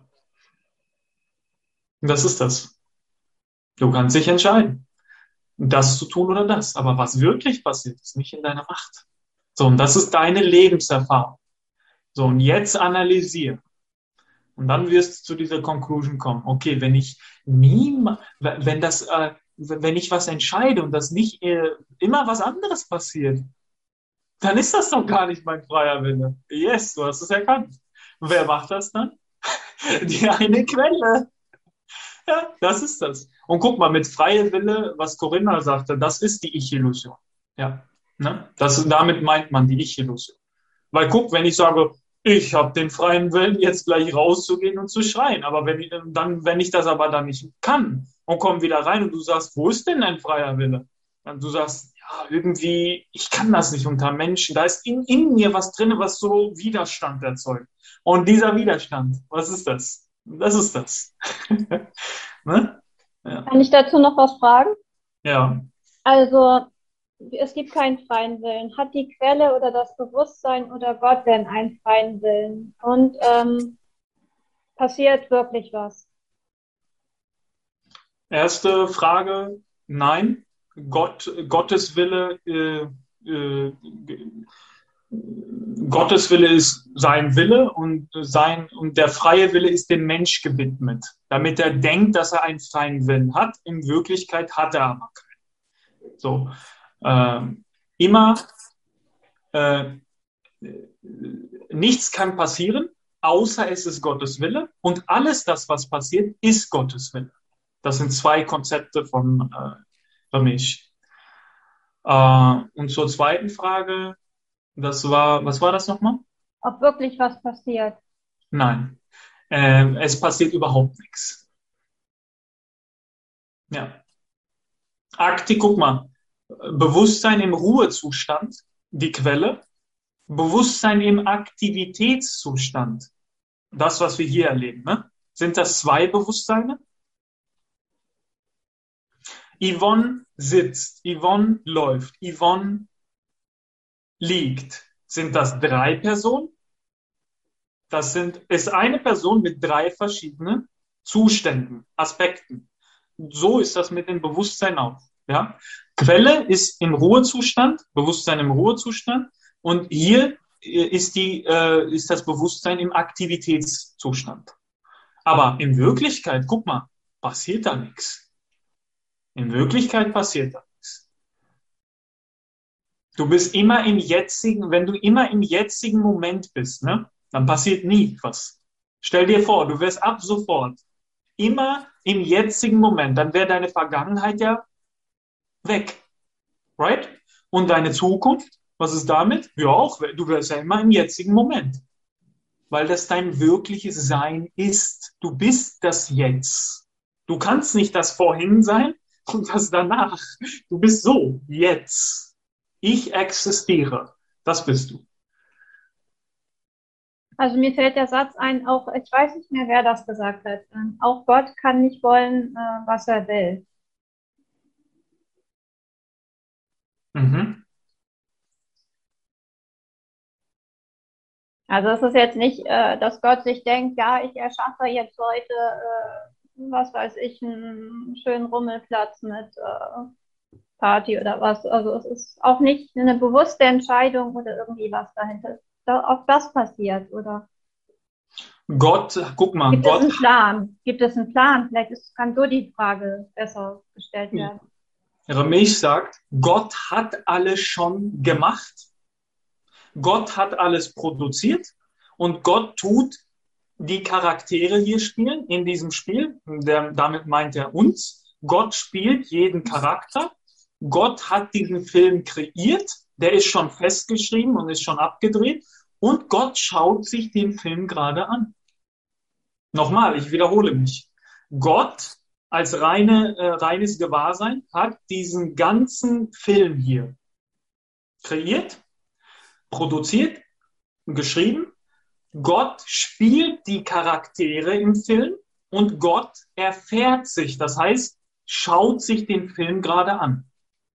Und das ist das. Du kannst dich entscheiden, das zu tun oder das. Aber was wirklich passiert, ist nicht in deiner Macht. So, und das ist deine Lebenserfahrung. So, und jetzt analysiere. Und dann wirst du zu dieser Conclusion kommen. Okay, wenn ich was entscheide und das nicht immer was anderes passiert, dann ist das doch gar nicht mein freier Wille. Yes, du hast es erkannt. Und wer macht das dann? Die eine Quelle. Ja, das ist das. Und guck mal, mit freier Wille, was Corinna sagte, das ist die Ich-Illusion. Ja, ne? Damit meint man die Ich-Illusion. Weil guck, wenn ich sage, ich habe den freien Willen, jetzt gleich rauszugehen und zu schreien, aber wenn ich das aber dann nicht kann und komme wieder rein und du sagst, wo ist denn dein freier Wille? Und du sagst, ja, irgendwie, ich kann das nicht unter Menschen. Da ist in mir was drin, was so Widerstand erzeugt. Und dieser Widerstand, was ist das? Das ist das. Ne? Ja.
Kann ich dazu noch was fragen?
Ja.
Also, es gibt keinen freien Willen. Hat die Quelle oder das Bewusstsein oder Gott denn einen freien Willen? Und passiert wirklich was?
Erste Frage, nein. Gottes Wille ist sein Wille, und der freie Wille ist dem Mensch gewidmet, damit er denkt, dass er einen freien Willen hat. In Wirklichkeit hat er aber keinen. So, nichts kann passieren, außer es ist Gottes Wille, und alles das, was passiert, ist Gottes Wille. Das sind zwei Konzepte von Ramesh. Und zur zweiten Frage, was war das nochmal?
Ob wirklich was passiert?
Nein, es passiert überhaupt nichts. Ja. Guck mal, Bewusstsein im Ruhezustand, die Quelle, Bewusstsein im Aktivitätszustand, das, was wir hier erleben, ne? Sind das zwei Bewusstseine? Yvonne sitzt, Yvonne läuft, Yvonne liegt. Sind das drei Personen? Ist eine Person mit drei verschiedenen Zuständen, Aspekten. So ist das mit dem Bewusstsein auch. Ja? Quelle ist im Ruhezustand, Bewusstsein im Ruhezustand, und hier ist das Bewusstsein im Aktivitätszustand. Aber in Wirklichkeit, guck mal, passiert da nichts. In Wirklichkeit passiert da nichts. Du bist immer im jetzigen, wenn du immer im jetzigen Moment bist, ne, dann passiert nie was. Stell dir vor, du wärst ab sofort immer im jetzigen Moment, dann wäre deine Vergangenheit ja weg. Right? Und deine Zukunft, was ist damit? Ja, auch, du wärst ja immer im jetzigen Moment. Weil das dein wirkliches Sein ist. Du bist das Jetzt. Du kannst nicht das Vorhin sein und das danach. Du bist so, jetzt. Ich existiere. Das bist du.
Also mir fällt der Satz ein, auch, ich weiß nicht mehr, wer das gesagt hat, auch Gott kann nicht wollen, was er will.
Mhm.
Also es ist jetzt nicht, dass Gott sich denkt, ja, ich erschaffe jetzt heute, was weiß ich, einen schönen Rummelplatz mit Party oder was. Also es ist auch nicht eine bewusste Entscheidung oder irgendwie was dahinter. Auch das passiert, oder?
Gott, guck mal,
Gibt es
Gott.
einen Plan? Gibt es einen Plan? Vielleicht kann so die Frage besser gestellt werden.
Ramesh sagt, Gott hat alles schon gemacht. Gott hat alles produziert und Gott tut die Charaktere hier spielen in diesem Spiel. Damit meint er uns. Gott spielt jeden Charakter. Gott hat diesen Film kreiert. Der ist schon festgeschrieben und ist schon abgedreht. Und Gott schaut sich den Film gerade an. Nochmal, ich wiederhole mich. Gott als reines Gewahrsein hat diesen ganzen Film hier kreiert, produziert und geschrieben. Gott spielt die Charaktere im Film und Gott erfährt sich, das heißt, schaut sich den Film gerade an.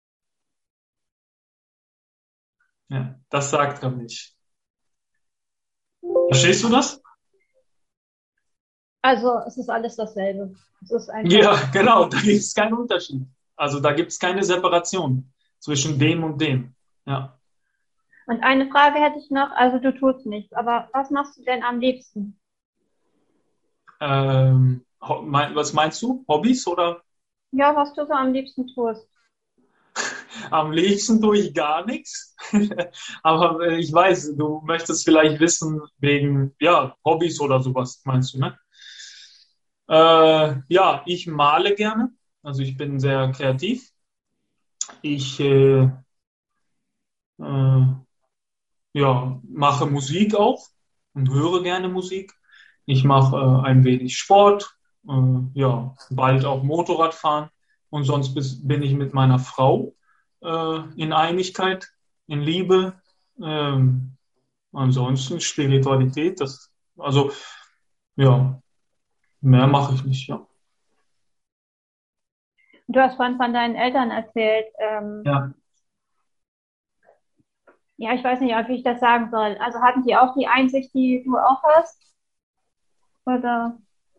Ja, das sagt er nicht. Verstehst du das?
Also es ist alles dasselbe. Es ist einfach,
Ja, genau, da gibt es keinen Unterschied. Also da gibt es keine Separation zwischen dem und dem. Ja.
Und eine Frage hätte ich noch, also du tust nichts, aber was machst du denn am liebsten?
Was meinst du? Hobbys oder?
Ja, was du so am liebsten tust.
Am liebsten tue ich gar nichts. Aber ich weiß, du möchtest vielleicht wissen wegen, ja, Hobbys oder sowas, meinst du, ne? Ja, ich male gerne. Also ich bin sehr kreativ. Ich ja, mache Musik auch und höre gerne Musik. Ich mache ein wenig Sport, ja, bald auch Motorradfahren und sonst bin ich mit meiner Frau in Einigkeit, in Liebe. Ansonsten Spiritualität, also ja, mehr mache ich nicht, ja.
Du hast vorhin von deinen Eltern erzählt.
Ja.
Ja, ich weiß nicht, wie ich das sagen soll. Also hatten die auch die Einsicht, die du auch hast? Oder?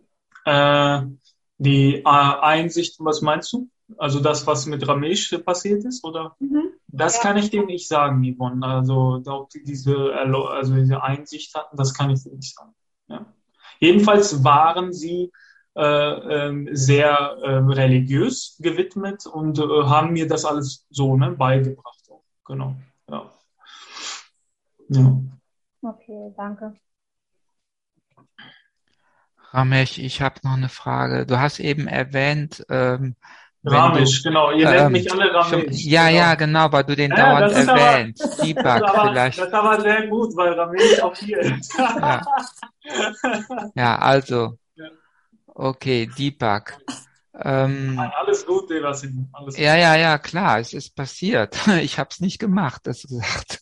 Die Einsicht, was meinst du? Also das, was mit Ramesh passiert ist, oder? Das
Ja.
kann ich dir nicht sagen, Yvonne. Also ob die diese Einsicht hatten, das kann ich dir nicht sagen. Ja. Jedenfalls waren sie sehr religiös gewidmet und haben mir das alles so beigebracht. Auch. Genau. Ja. Ja.
Okay, danke.
Ramesh, ich habe noch eine Frage. Du hast eben erwähnt, wenn
Ramesh, genau. Ihr nennt mich alle Ramesh.
ja,
genau.
ja, genau, weil du den
Ja,
dauernd
das ist
erwähnst.
das
Deepak vielleicht.
ist aber sehr gut, weil Ramesh auch hier ist.
Ja. Ja, also,
Ja.
okay, Deepak.
Alles gut, Devasin. Alles gut.
Ja, klar, es ist passiert. Ich habe es nicht gemacht, das gesagt.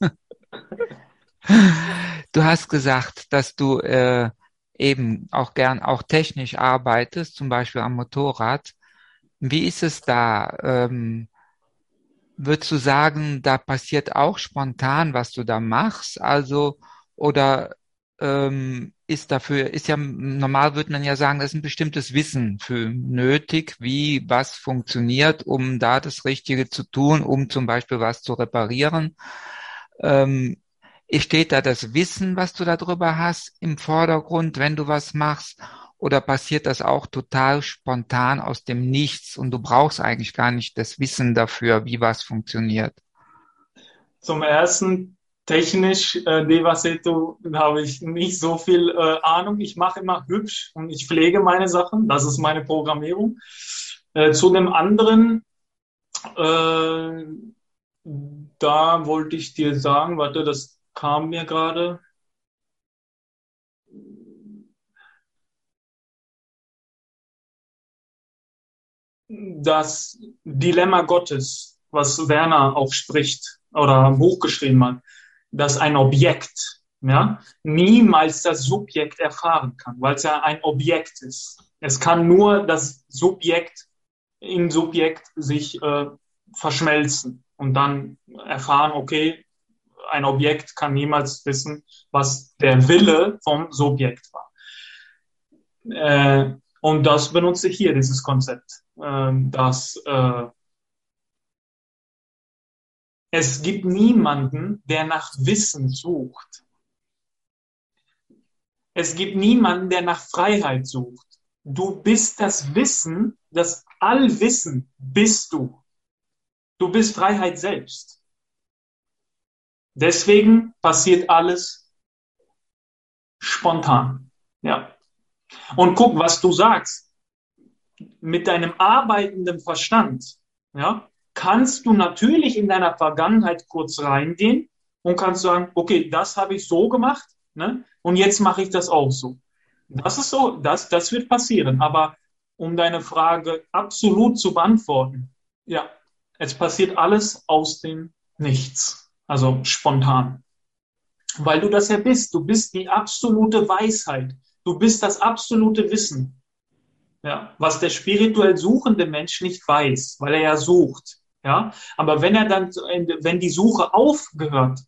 Du hast gesagt, dass du eben auch gern auch technisch arbeitest, zum Beispiel am Motorrad. Wie ist es da? Würdest du sagen, da passiert auch spontan, was du da machst? Also, oder ist ja, normal würde man ja sagen, da ist ein bestimmtes Wissen für nötig, wie was funktioniert, um da das Richtige zu tun, um zum Beispiel was zu reparieren. Ähm, Steht da das Wissen, was du darüber hast, im Vordergrund, wenn du was machst? Oder passiert das auch total spontan aus dem Nichts und du brauchst eigentlich gar nicht das Wissen dafür, wie was funktioniert?
Zum ersten, technisch, Devasetu, habe ich nicht so viel Ahnung. Ich mache immer hübsch und ich pflege meine Sachen. Das ist meine Programmierung. Zu dem anderen, äh, da wollte ich dir sagen, warte, das kam mir gerade. Das Dilemma Gottes, was Werner auch spricht oder ein Buch geschrieben hat, dass ein Objekt, ja, niemals das Subjekt erfahren kann, weil es ja ein Objekt ist. Es kann nur das Subjekt im Subjekt sich verschmelzen und dann erfahren, okay, ein Objekt kann niemals wissen, was der Wille vom Subjekt war. Und das benutze ich hier, dieses Konzept, dass es gibt niemanden, der nach Wissen sucht. Es gibt niemanden, der nach Freiheit sucht. Du bist das Wissen, das Allwissen bist du. Du bist Freiheit selbst. Deswegen passiert alles spontan. Ja. Und guck, was du sagst. Mit deinem arbeitenden Verstand, ja, kannst du natürlich in deiner Vergangenheit kurz reingehen und kannst sagen, okay, das habe ich so gemacht, ne? Und jetzt mache ich das auch so. Das ist so, das wird passieren. Aber um deine Frage absolut zu beantworten, ja, es passiert alles aus dem Nichts, also spontan. Weil du das ja bist. Du bist die absolute Weisheit. Du bist das absolute Wissen. Ja, was der spirituell suchende Mensch nicht weiß, weil er ja sucht. Ja, aber wenn die Suche aufhört,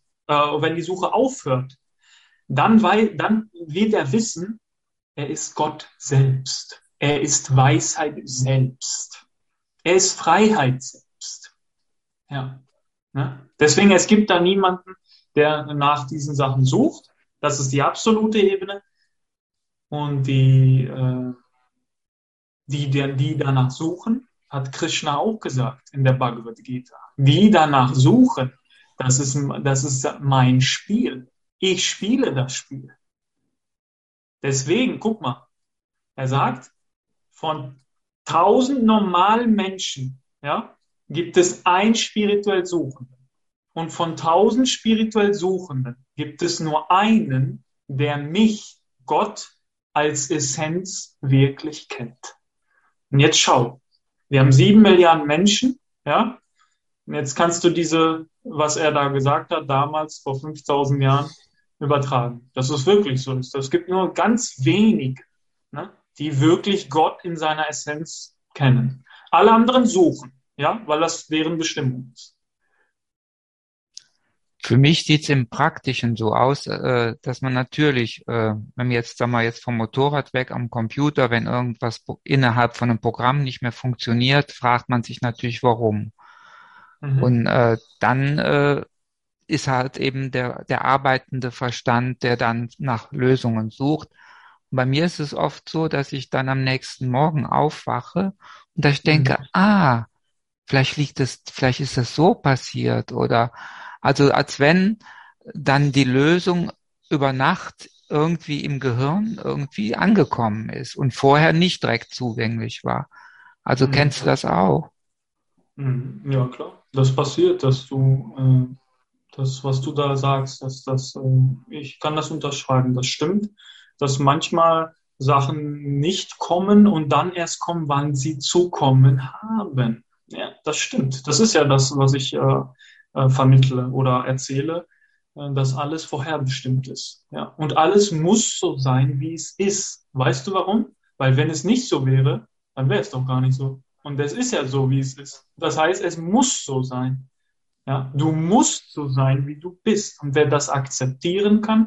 dann wird er wissen, er ist Gott selbst. Er ist Weisheit selbst. Er ist Freiheit selbst. Ja. Ne? Deswegen, es gibt da niemanden, der nach diesen Sachen sucht. Das ist die absolute Ebene. Und die danach suchen, hat Krishna auch gesagt in der Bhagavad Gita. Die danach suchen, das ist mein Spiel. Ich spiele das Spiel. Deswegen, guck mal, er sagt, von 1000 normalen Menschen, ja, gibt es einen spirituell Suchenden. Und von 1000 spirituell Suchenden gibt es nur einen, der mich, Gott, als Essenz wirklich kennt. Und jetzt schau, wir haben 7 Milliarden Menschen, ja, und jetzt kannst du was er da gesagt hat, damals vor 5000 Jahren, übertragen. Dass es wirklich so ist. Es gibt nur ganz wenige, ne, die wirklich Gott in seiner Essenz kennen. Alle anderen suchen, ja, weil das deren Bestimmung ist.
Für mich sieht's im Praktischen so aus, dass man natürlich, wenn wir jetzt, sagen wir jetzt vom Motorrad weg am Computer, wenn irgendwas innerhalb von einem Programm nicht mehr funktioniert, fragt man sich natürlich, warum. Und dann ist halt eben der arbeitende Verstand, der dann nach Lösungen sucht. Und bei mir ist es oft so, dass ich dann am nächsten Morgen aufwache und dass ich denke, vielleicht ist das so passiert oder also als wenn dann die Lösung über Nacht irgendwie im Gehirn irgendwie angekommen ist und vorher nicht direkt zugänglich war. Also kennst du das auch?
Ja, klar. Das passiert, dass du das, was du da sagst, ich kann das unterschreiben. Das stimmt, dass manchmal Sachen nicht kommen und dann erst kommen, wann sie zu kommen haben. Ja, das stimmt. Das ist ja das, was ich vermittle oder erzähle, dass alles vorherbestimmt ist. Ja. Und alles muss so sein, wie es ist. Weißt du warum? Weil wenn es nicht so wäre, dann wäre es doch gar nicht so. Und es ist ja so, wie es ist. Das heißt, es muss so sein. Ja. Du musst so sein, wie du bist. Und wer das akzeptieren kann,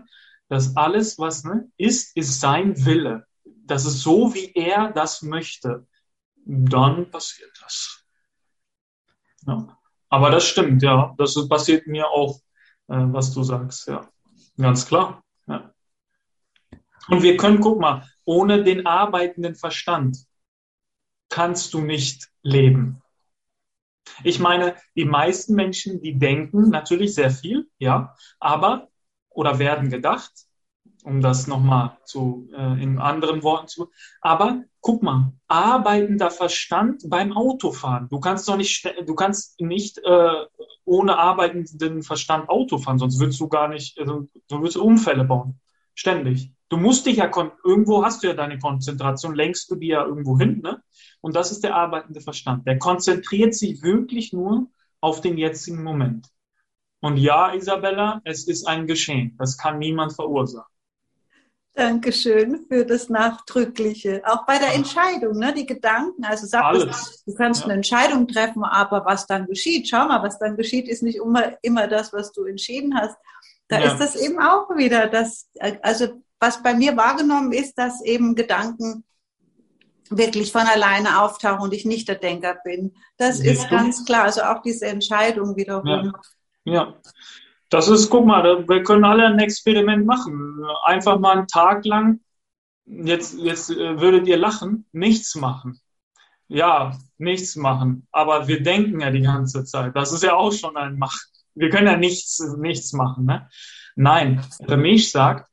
dass alles, was ist sein Wille. Das ist so, wie er das möchte. Dann passiert das. Ja. Aber das stimmt, ja. Das passiert mir auch, was du sagst, ja. Ganz klar. Ja. Und wir können, guck mal, ohne den arbeitenden Verstand kannst du nicht leben. Ich meine, die meisten Menschen, die denken natürlich sehr viel, ja, aber, oder werden gedacht, um das nochmal in anderen Worten zu, aber guck mal, arbeitender Verstand beim Autofahren. Du kannst nicht ohne arbeitenden Verstand Auto fahren, sonst würdest du gar nicht, also, du würdest Unfälle bauen. Ständig. Du musst dich ja, irgendwo hast du ja deine Konzentration, lenkst du die ja irgendwo hin, ne? Und das ist der arbeitende Verstand. Der konzentriert sich wirklich nur auf den jetzigen Moment. Und ja, Isabella, es ist ein Geschehen. Das kann niemand verursachen.
Dankeschön für das Nachdrückliche. Auch bei der Entscheidung, ne, die Gedanken. Also du kannst eine Entscheidung treffen, aber was dann geschieht, schau mal, was dann geschieht, ist nicht immer das, was du entschieden hast. Da ist das eben auch wieder also was bei mir wahrgenommen ist, dass eben Gedanken wirklich von alleine auftauchen und ich nicht der Denker bin. Das ist ganz klar. Also auch diese Entscheidung wiederum.
Ja. Das ist, guck mal, wir können alle ein Experiment machen. Einfach mal einen Tag lang, jetzt würdet ihr lachen, nichts machen. Ja, nichts machen. Aber wir denken ja die ganze Zeit. Das ist ja auch schon ein Machen. Wir können ja nichts machen. Ne? Nein, Ramesh sagt,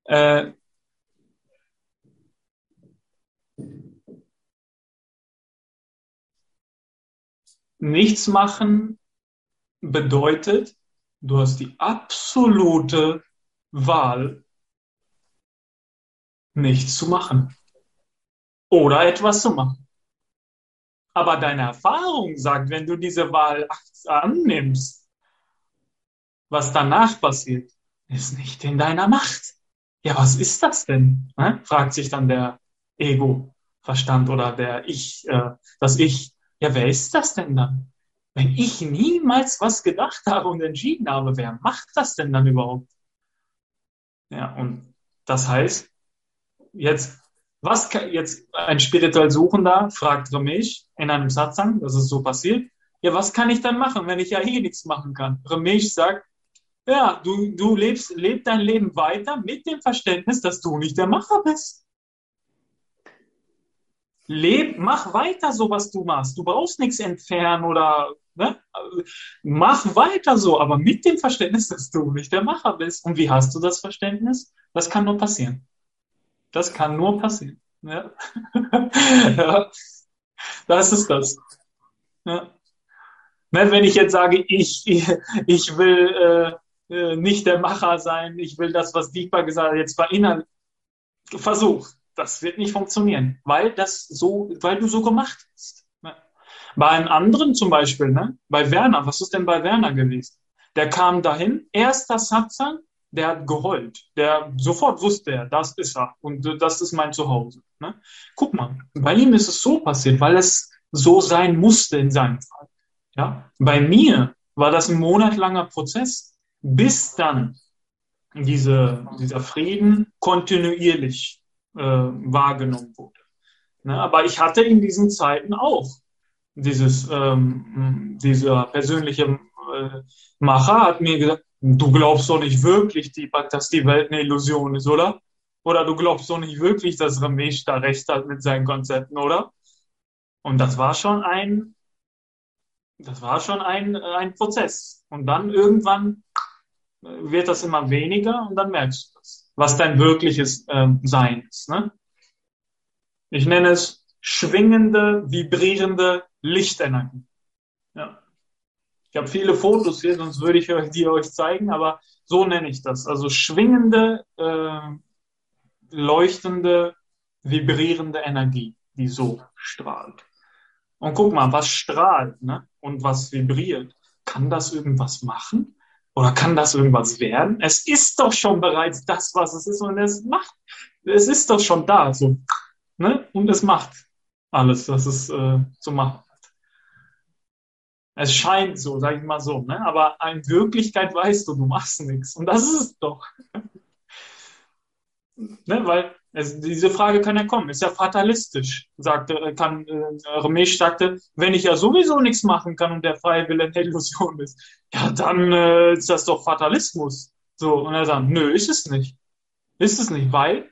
nichts machen bedeutet, du hast die absolute Wahl, nichts zu machen oder etwas zu machen. Aber deine Erfahrung sagt, wenn du diese Wahl annimmst, was danach passiert, ist nicht in deiner Macht. Ja, was ist das denn? Fragt sich dann der Ego-Verstand oder das Ich. Ja, wer ist das denn dann? Wenn ich niemals was gedacht habe und entschieden habe, wer macht das denn dann überhaupt? Ja, und das heißt, jetzt ein spirituell Suchender fragt Ramesh in einem Satsang, das ist so passiert, ja, was kann ich dann machen, wenn ich ja nichts machen kann? Ramesh sagt, ja, du leb dein Leben weiter mit dem Verständnis, dass du nicht der Macher bist. Mach weiter so, was du machst. Du brauchst nichts entfernen oder, ne? Mach weiter so, aber mit dem Verständnis, dass du nicht der Macher bist. Und wie hast du das Verständnis? Das kann nur passieren. Das kann nur passieren. Ja. Ja. Das ist das. Ja. Wenn ich jetzt sage, ich will nicht der Macher sein, ich will das, was Deepa gesagt hat, jetzt verinnerlichen, versuch. Das wird nicht funktionieren, weil du so gemacht bist. Ne? Bei einem anderen zum Beispiel, ne? Bei Werner, was ist denn bei Werner gewesen? Der kam dahin, erster Satsang, der hat geheult. Der sofort wusste das ist er und das ist mein Zuhause. Ne? Guck mal, bei ihm ist es so passiert, weil es so sein musste in seinem Fall. Ja? Bei mir war das ein monatlanger Prozess, bis dann dieser Frieden kontinuierlich wahrgenommen wurde. Ne? Aber ich hatte in diesen Zeiten auch dieser persönliche Macher hat mir gesagt, du glaubst doch nicht wirklich, Deepak, dass die Welt eine Illusion ist, oder? Oder du glaubst doch nicht wirklich, dass Ramesh da recht hat mit seinen Konzepten, oder? Und das war schon ein Prozess. Und dann irgendwann wird das immer weniger und dann merkst du das, was dein wirkliches Sein ist. Ne? Ich nenne es schwingende, vibrierende Lichtenergie. Ja. Ich habe viele Fotos hier, sonst würde ich die euch zeigen, aber so nenne ich das. Also schwingende, leuchtende, vibrierende Energie, die so strahlt. Und guck mal, was strahlt, ne? Und was vibriert. Kann das irgendwas machen? Oder kann das irgendwas werden? Es ist doch schon bereits das, was es ist und es macht. Es ist doch schon da, so, ne? Und es macht alles, was es zu machen hat. Es scheint so, sag ich mal so, ne? Aber in Wirklichkeit weißt du machst nichts. Und das ist es doch. Ne, weil diese Frage kann ja kommen, ist ja fatalistisch, Ramesh sagte, wenn ich ja sowieso nichts machen kann und der freie Wille eine Illusion ist, ja, dann ist das doch Fatalismus. So, und er sagt, nö, ist es nicht. Ist es nicht, weil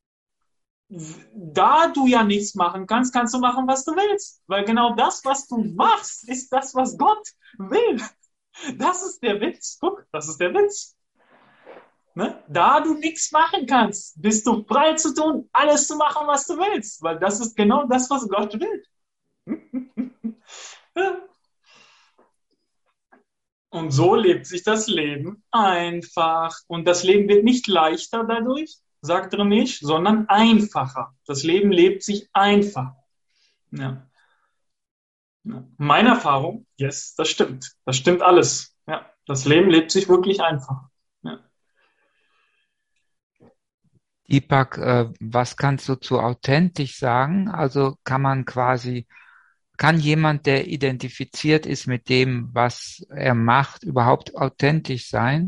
da du ja nichts machen kannst, kannst du machen, was du willst. Weil genau das, was du machst, ist das, was Gott will. Das ist der Witz. Guck, das ist der Witz. Ne? Da du nichts machen kannst, bist du frei zu tun, alles zu machen, was du willst. Weil das ist genau das, was Gott will. Und so lebt sich das Leben einfach. Und das Leben wird nicht leichter dadurch, sagt Ramesh, sondern einfacher. Das Leben lebt sich einfach. Ja. Ja. Meine Erfahrung, yes, das stimmt. Das stimmt alles. Ja. Das Leben lebt sich wirklich einfach. Ja.
Deepak, was kannst du zu authentisch sagen? Also kann jemand, der identifiziert ist mit dem, was er macht, überhaupt authentisch sein?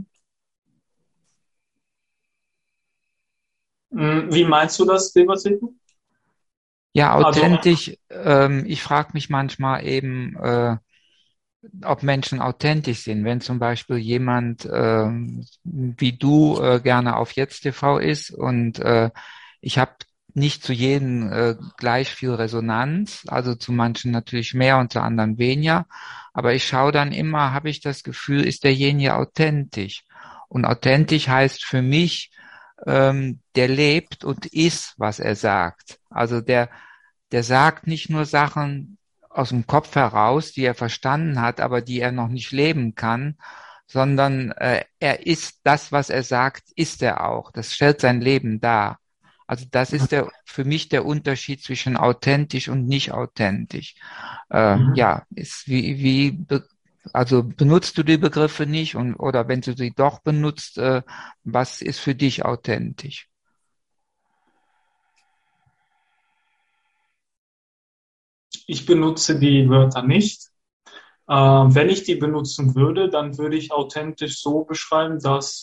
Wie meinst du das, Devasito?
Ja,
Also,
authentisch. Ich frage mich manchmal eben, ob Menschen authentisch sind. Wenn zum Beispiel jemand wie du gerne auf Jetzt TV ist und ich habe nicht zu jedem gleich viel Resonanz, also zu manchen natürlich mehr und zu anderen weniger, aber ich schaue dann immer, habe ich das Gefühl, ist derjenige authentisch? Und authentisch heißt für mich, der lebt und ist, was er sagt. Also der sagt nicht nur Sachen aus dem Kopf heraus, die er verstanden hat, aber die er noch nicht leben kann, sondern er ist das, was er sagt, ist er auch. Das stellt sein Leben dar. Also das ist für mich der Unterschied zwischen authentisch und nicht authentisch. Ja, ist also benutzt du die Begriffe nicht oder wenn du sie doch benutzt, was ist für dich authentisch?
ich benutze die Wörter nicht. Wenn ich die benutzen würde, dann würde ich authentisch so beschreiben, dass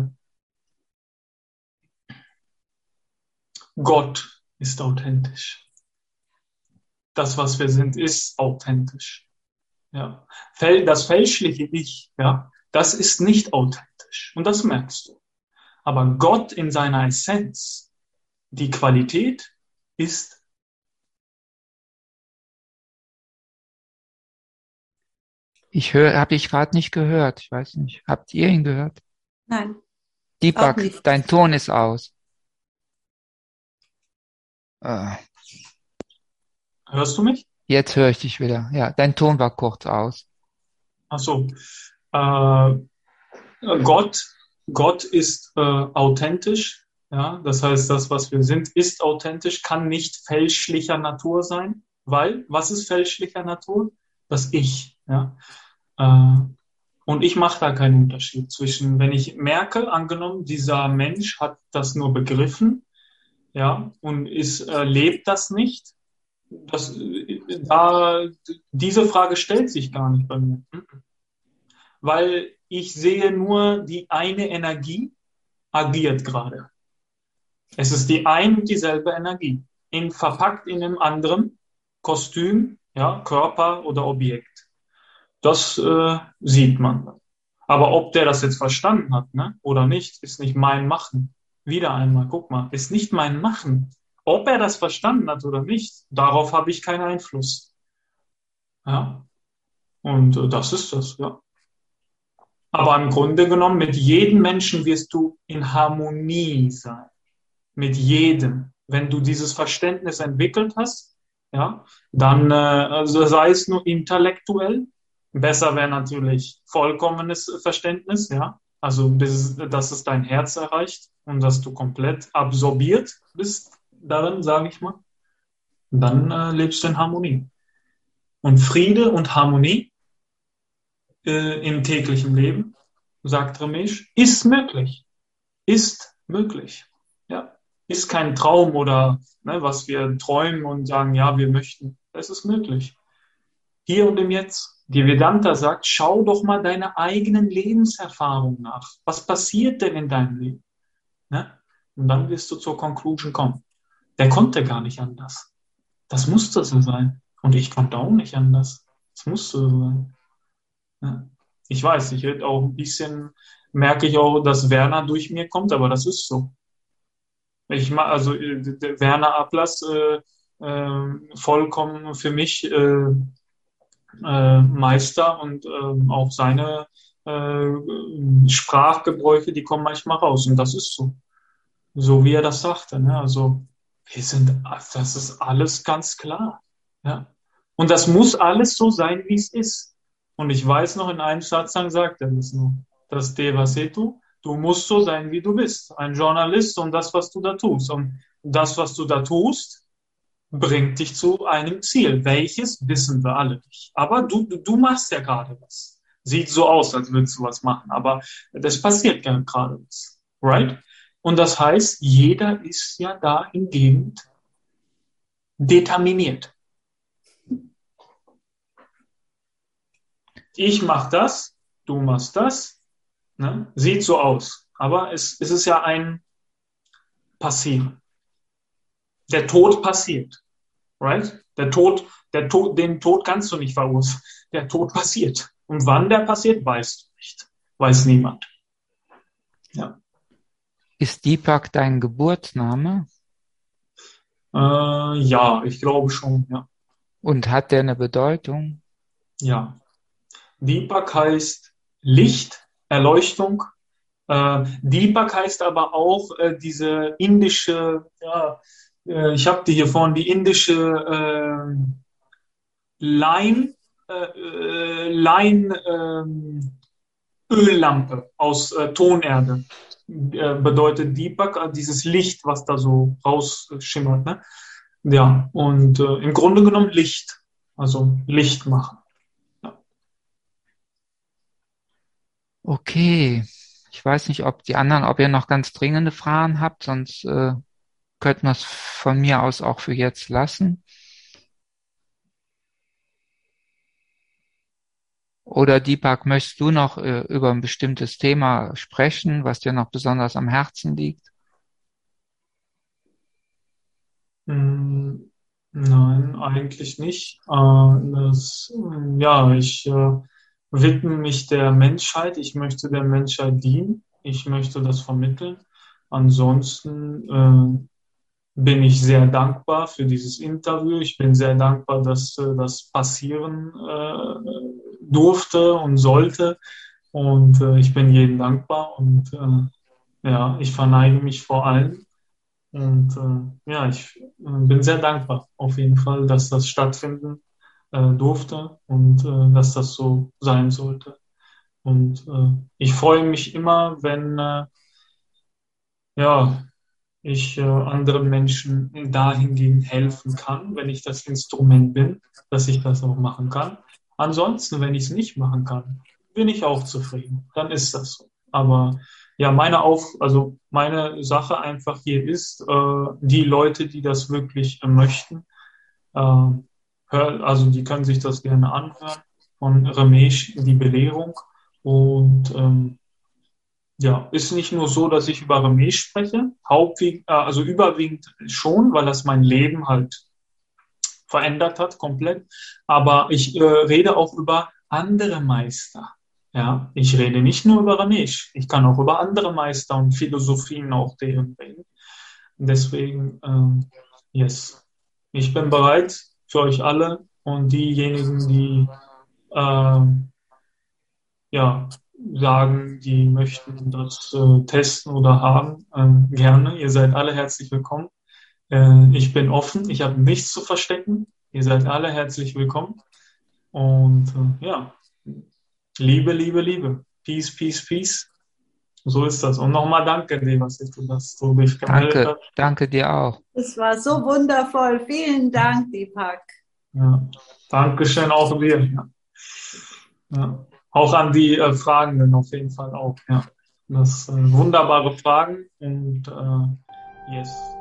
Gott ist authentisch. Das, was wir sind, ist authentisch. Ja. Das fälschliche Ich, ja, das ist nicht authentisch. Und das merkst du. Aber Gott in seiner Essenz, die Qualität ist.
Habe dich gerade nicht gehört. Ich weiß nicht. Habt ihr ihn gehört?
Nein, auch
Deepak,
nicht.
dein Ton ist aus. Äh,
Hörst du mich?
Jetzt höre ich dich wieder. Ja, dein Ton war kurz aus.
Ach so. Gott ist authentisch. Ja, das heißt, das, was wir sind, ist authentisch, kann nicht fälschlicher Natur sein, weil, was ist fälschlicher Natur? Das Ich. Ja. Und ich mache da keinen Unterschied zwischen, wenn ich merke, angenommen, dieser Mensch hat das nur begriffen, ja, und lebt das nicht, diese Frage stellt sich gar nicht bei mir. Weil ich sehe nur, die eine Energie agiert gerade. Es ist die ein und dieselbe Energie, verpackt in einem anderen Kostüm, ja, Körper oder Objekt. Das sieht man. Aber ob der das jetzt verstanden hat, ne, oder nicht, ist nicht mein Machen. Wieder einmal, guck mal, ist nicht mein Machen. Ob er das verstanden hat oder nicht, darauf habe ich keinen Einfluss. Ja, und das ist das, ja. Aber im Grunde genommen, mit jedem Menschen wirst du in Harmonie sein. Mit jedem. Wenn du dieses Verständnis entwickelt hast, ja, dann also sei es nur intellektuell. Besser wäre natürlich vollkommenes Verständnis, ja. Also dass es dein Herz erreicht und dass du komplett absorbiert bist darin, sage ich mal. Dann lebst du in Harmonie. Und Friede und Harmonie im täglichen Leben, sagt Ramesh, ist möglich. Ist möglich. Ja. Ist kein Traum oder was wir träumen und sagen, ja, wir möchten. Es ist möglich. Hier und im Jetzt. Die Vedanta sagt, schau doch mal deine eigenen Lebenserfahrungen nach. Was passiert denn in deinem Leben? Ne? Und dann wirst du zur Conclusion kommen. Der konnte gar nicht anders. Das musste so sein. Und ich konnte auch nicht anders. Das musste so sein. Ja. Ich weiß, ich rede auch ein bisschen, merke ich auch, dass Werner durch mir kommt, aber das ist so. Also der Werner Ablass vollkommen für mich Meister und auch seine Sprachgebräuche, die kommen manchmal raus und das ist so. So wie er das sagte, ne? Also das ist alles ganz klar. Ja. Und das muss alles so sein, wie es ist. Und ich weiß noch, in einem Satzang sagt er das noch. Das Deva Setu, du musst so sein, wie du bist. Ein Journalist und das, was du da tust. Und das, was du da tust, bringt dich zu einem Ziel. Welches, wissen wir alle nicht. Aber du machst ja gerade was. Sieht so aus, als würdest du was machen. Aber das passiert ja gerade was. Right? Und das heißt, jeder ist ja da in Gegend determiniert. Ich mache das, du machst das. Ne? Sieht so aus. Aber es ist ja ein Passieren. Der Tod passiert. Right? Den Tod kannst du nicht verursachen. Der Tod passiert. Und wann der passiert, weißt du nicht. Weiß niemand. Ja.
Ist Deepak dein Geburtsname?
Ja, ich glaube schon, ja.
Und hat der eine Bedeutung?
Ja. Deepak heißt Licht, Erleuchtung. Deepak heißt aber auch diese indische, ja, ich habe die hier vorne, die indische Öllampe aus Tonerde. Bedeutet Deepak, dieses Licht, was da so rausschimmert. Ne? Ja, und im Grunde genommen Licht, also Licht machen. Ja.
Okay, ich weiß nicht, ob ihr noch ganz dringende Fragen habt, sonst könnten wir es von mir aus auch für jetzt lassen. Oder Deepak, möchtest du noch über ein bestimmtes Thema sprechen, was dir noch besonders am Herzen liegt?
Nein, eigentlich nicht. Ich widme mich der Menschheit. Ich möchte der Menschheit dienen. Ich möchte das vermitteln. Ansonsten bin ich sehr dankbar für dieses Interview. Ich bin sehr dankbar, dass das passieren durfte und sollte. Und ich bin jedem dankbar. Und ich verneige mich vor allem. Und ich bin sehr dankbar auf jeden Fall, dass das stattfinden durfte und dass das so sein sollte. Und ich freue mich immer, wenn ich anderen Menschen dahingehend helfen kann, wenn ich das Instrument bin, dass ich das auch machen kann. Ansonsten, wenn ich es nicht machen kann, bin ich auch zufrieden. Dann ist das so. Aber ja, meine Sache einfach hier ist, die Leute, die das wirklich möchten, die können sich das gerne anhören von Ramesh, die Belehrung. Und ist nicht nur so, dass ich über Ramesh spreche, überwiegend schon, weil das mein Leben halt verändert hat, komplett. Aber ich rede auch über andere Meister. Ja, ich rede nicht nur über Ramesh, ich kann auch über andere Meister und Philosophien auch deren reden. Deswegen, yes, ich bin bereit für euch alle und diejenigen, die sagen, die möchten das testen oder haben, gerne. Ihr seid alle herzlich willkommen. Ich bin offen, ich habe nichts zu verstecken. Ihr seid alle herzlich willkommen. Und Liebe, Liebe, Liebe. Peace, Peace, Peace. So ist das. Und nochmal danke dir, dass du das so dich gemeldet hast.
Danke dir auch.
Es war so wundervoll. Vielen Dank, Deepak.
Ja. Dankeschön auch dir. Ja. Ja. Auch an die Fragenden auf jeden Fall auch. Ja. Das wunderbare Fragen und yes.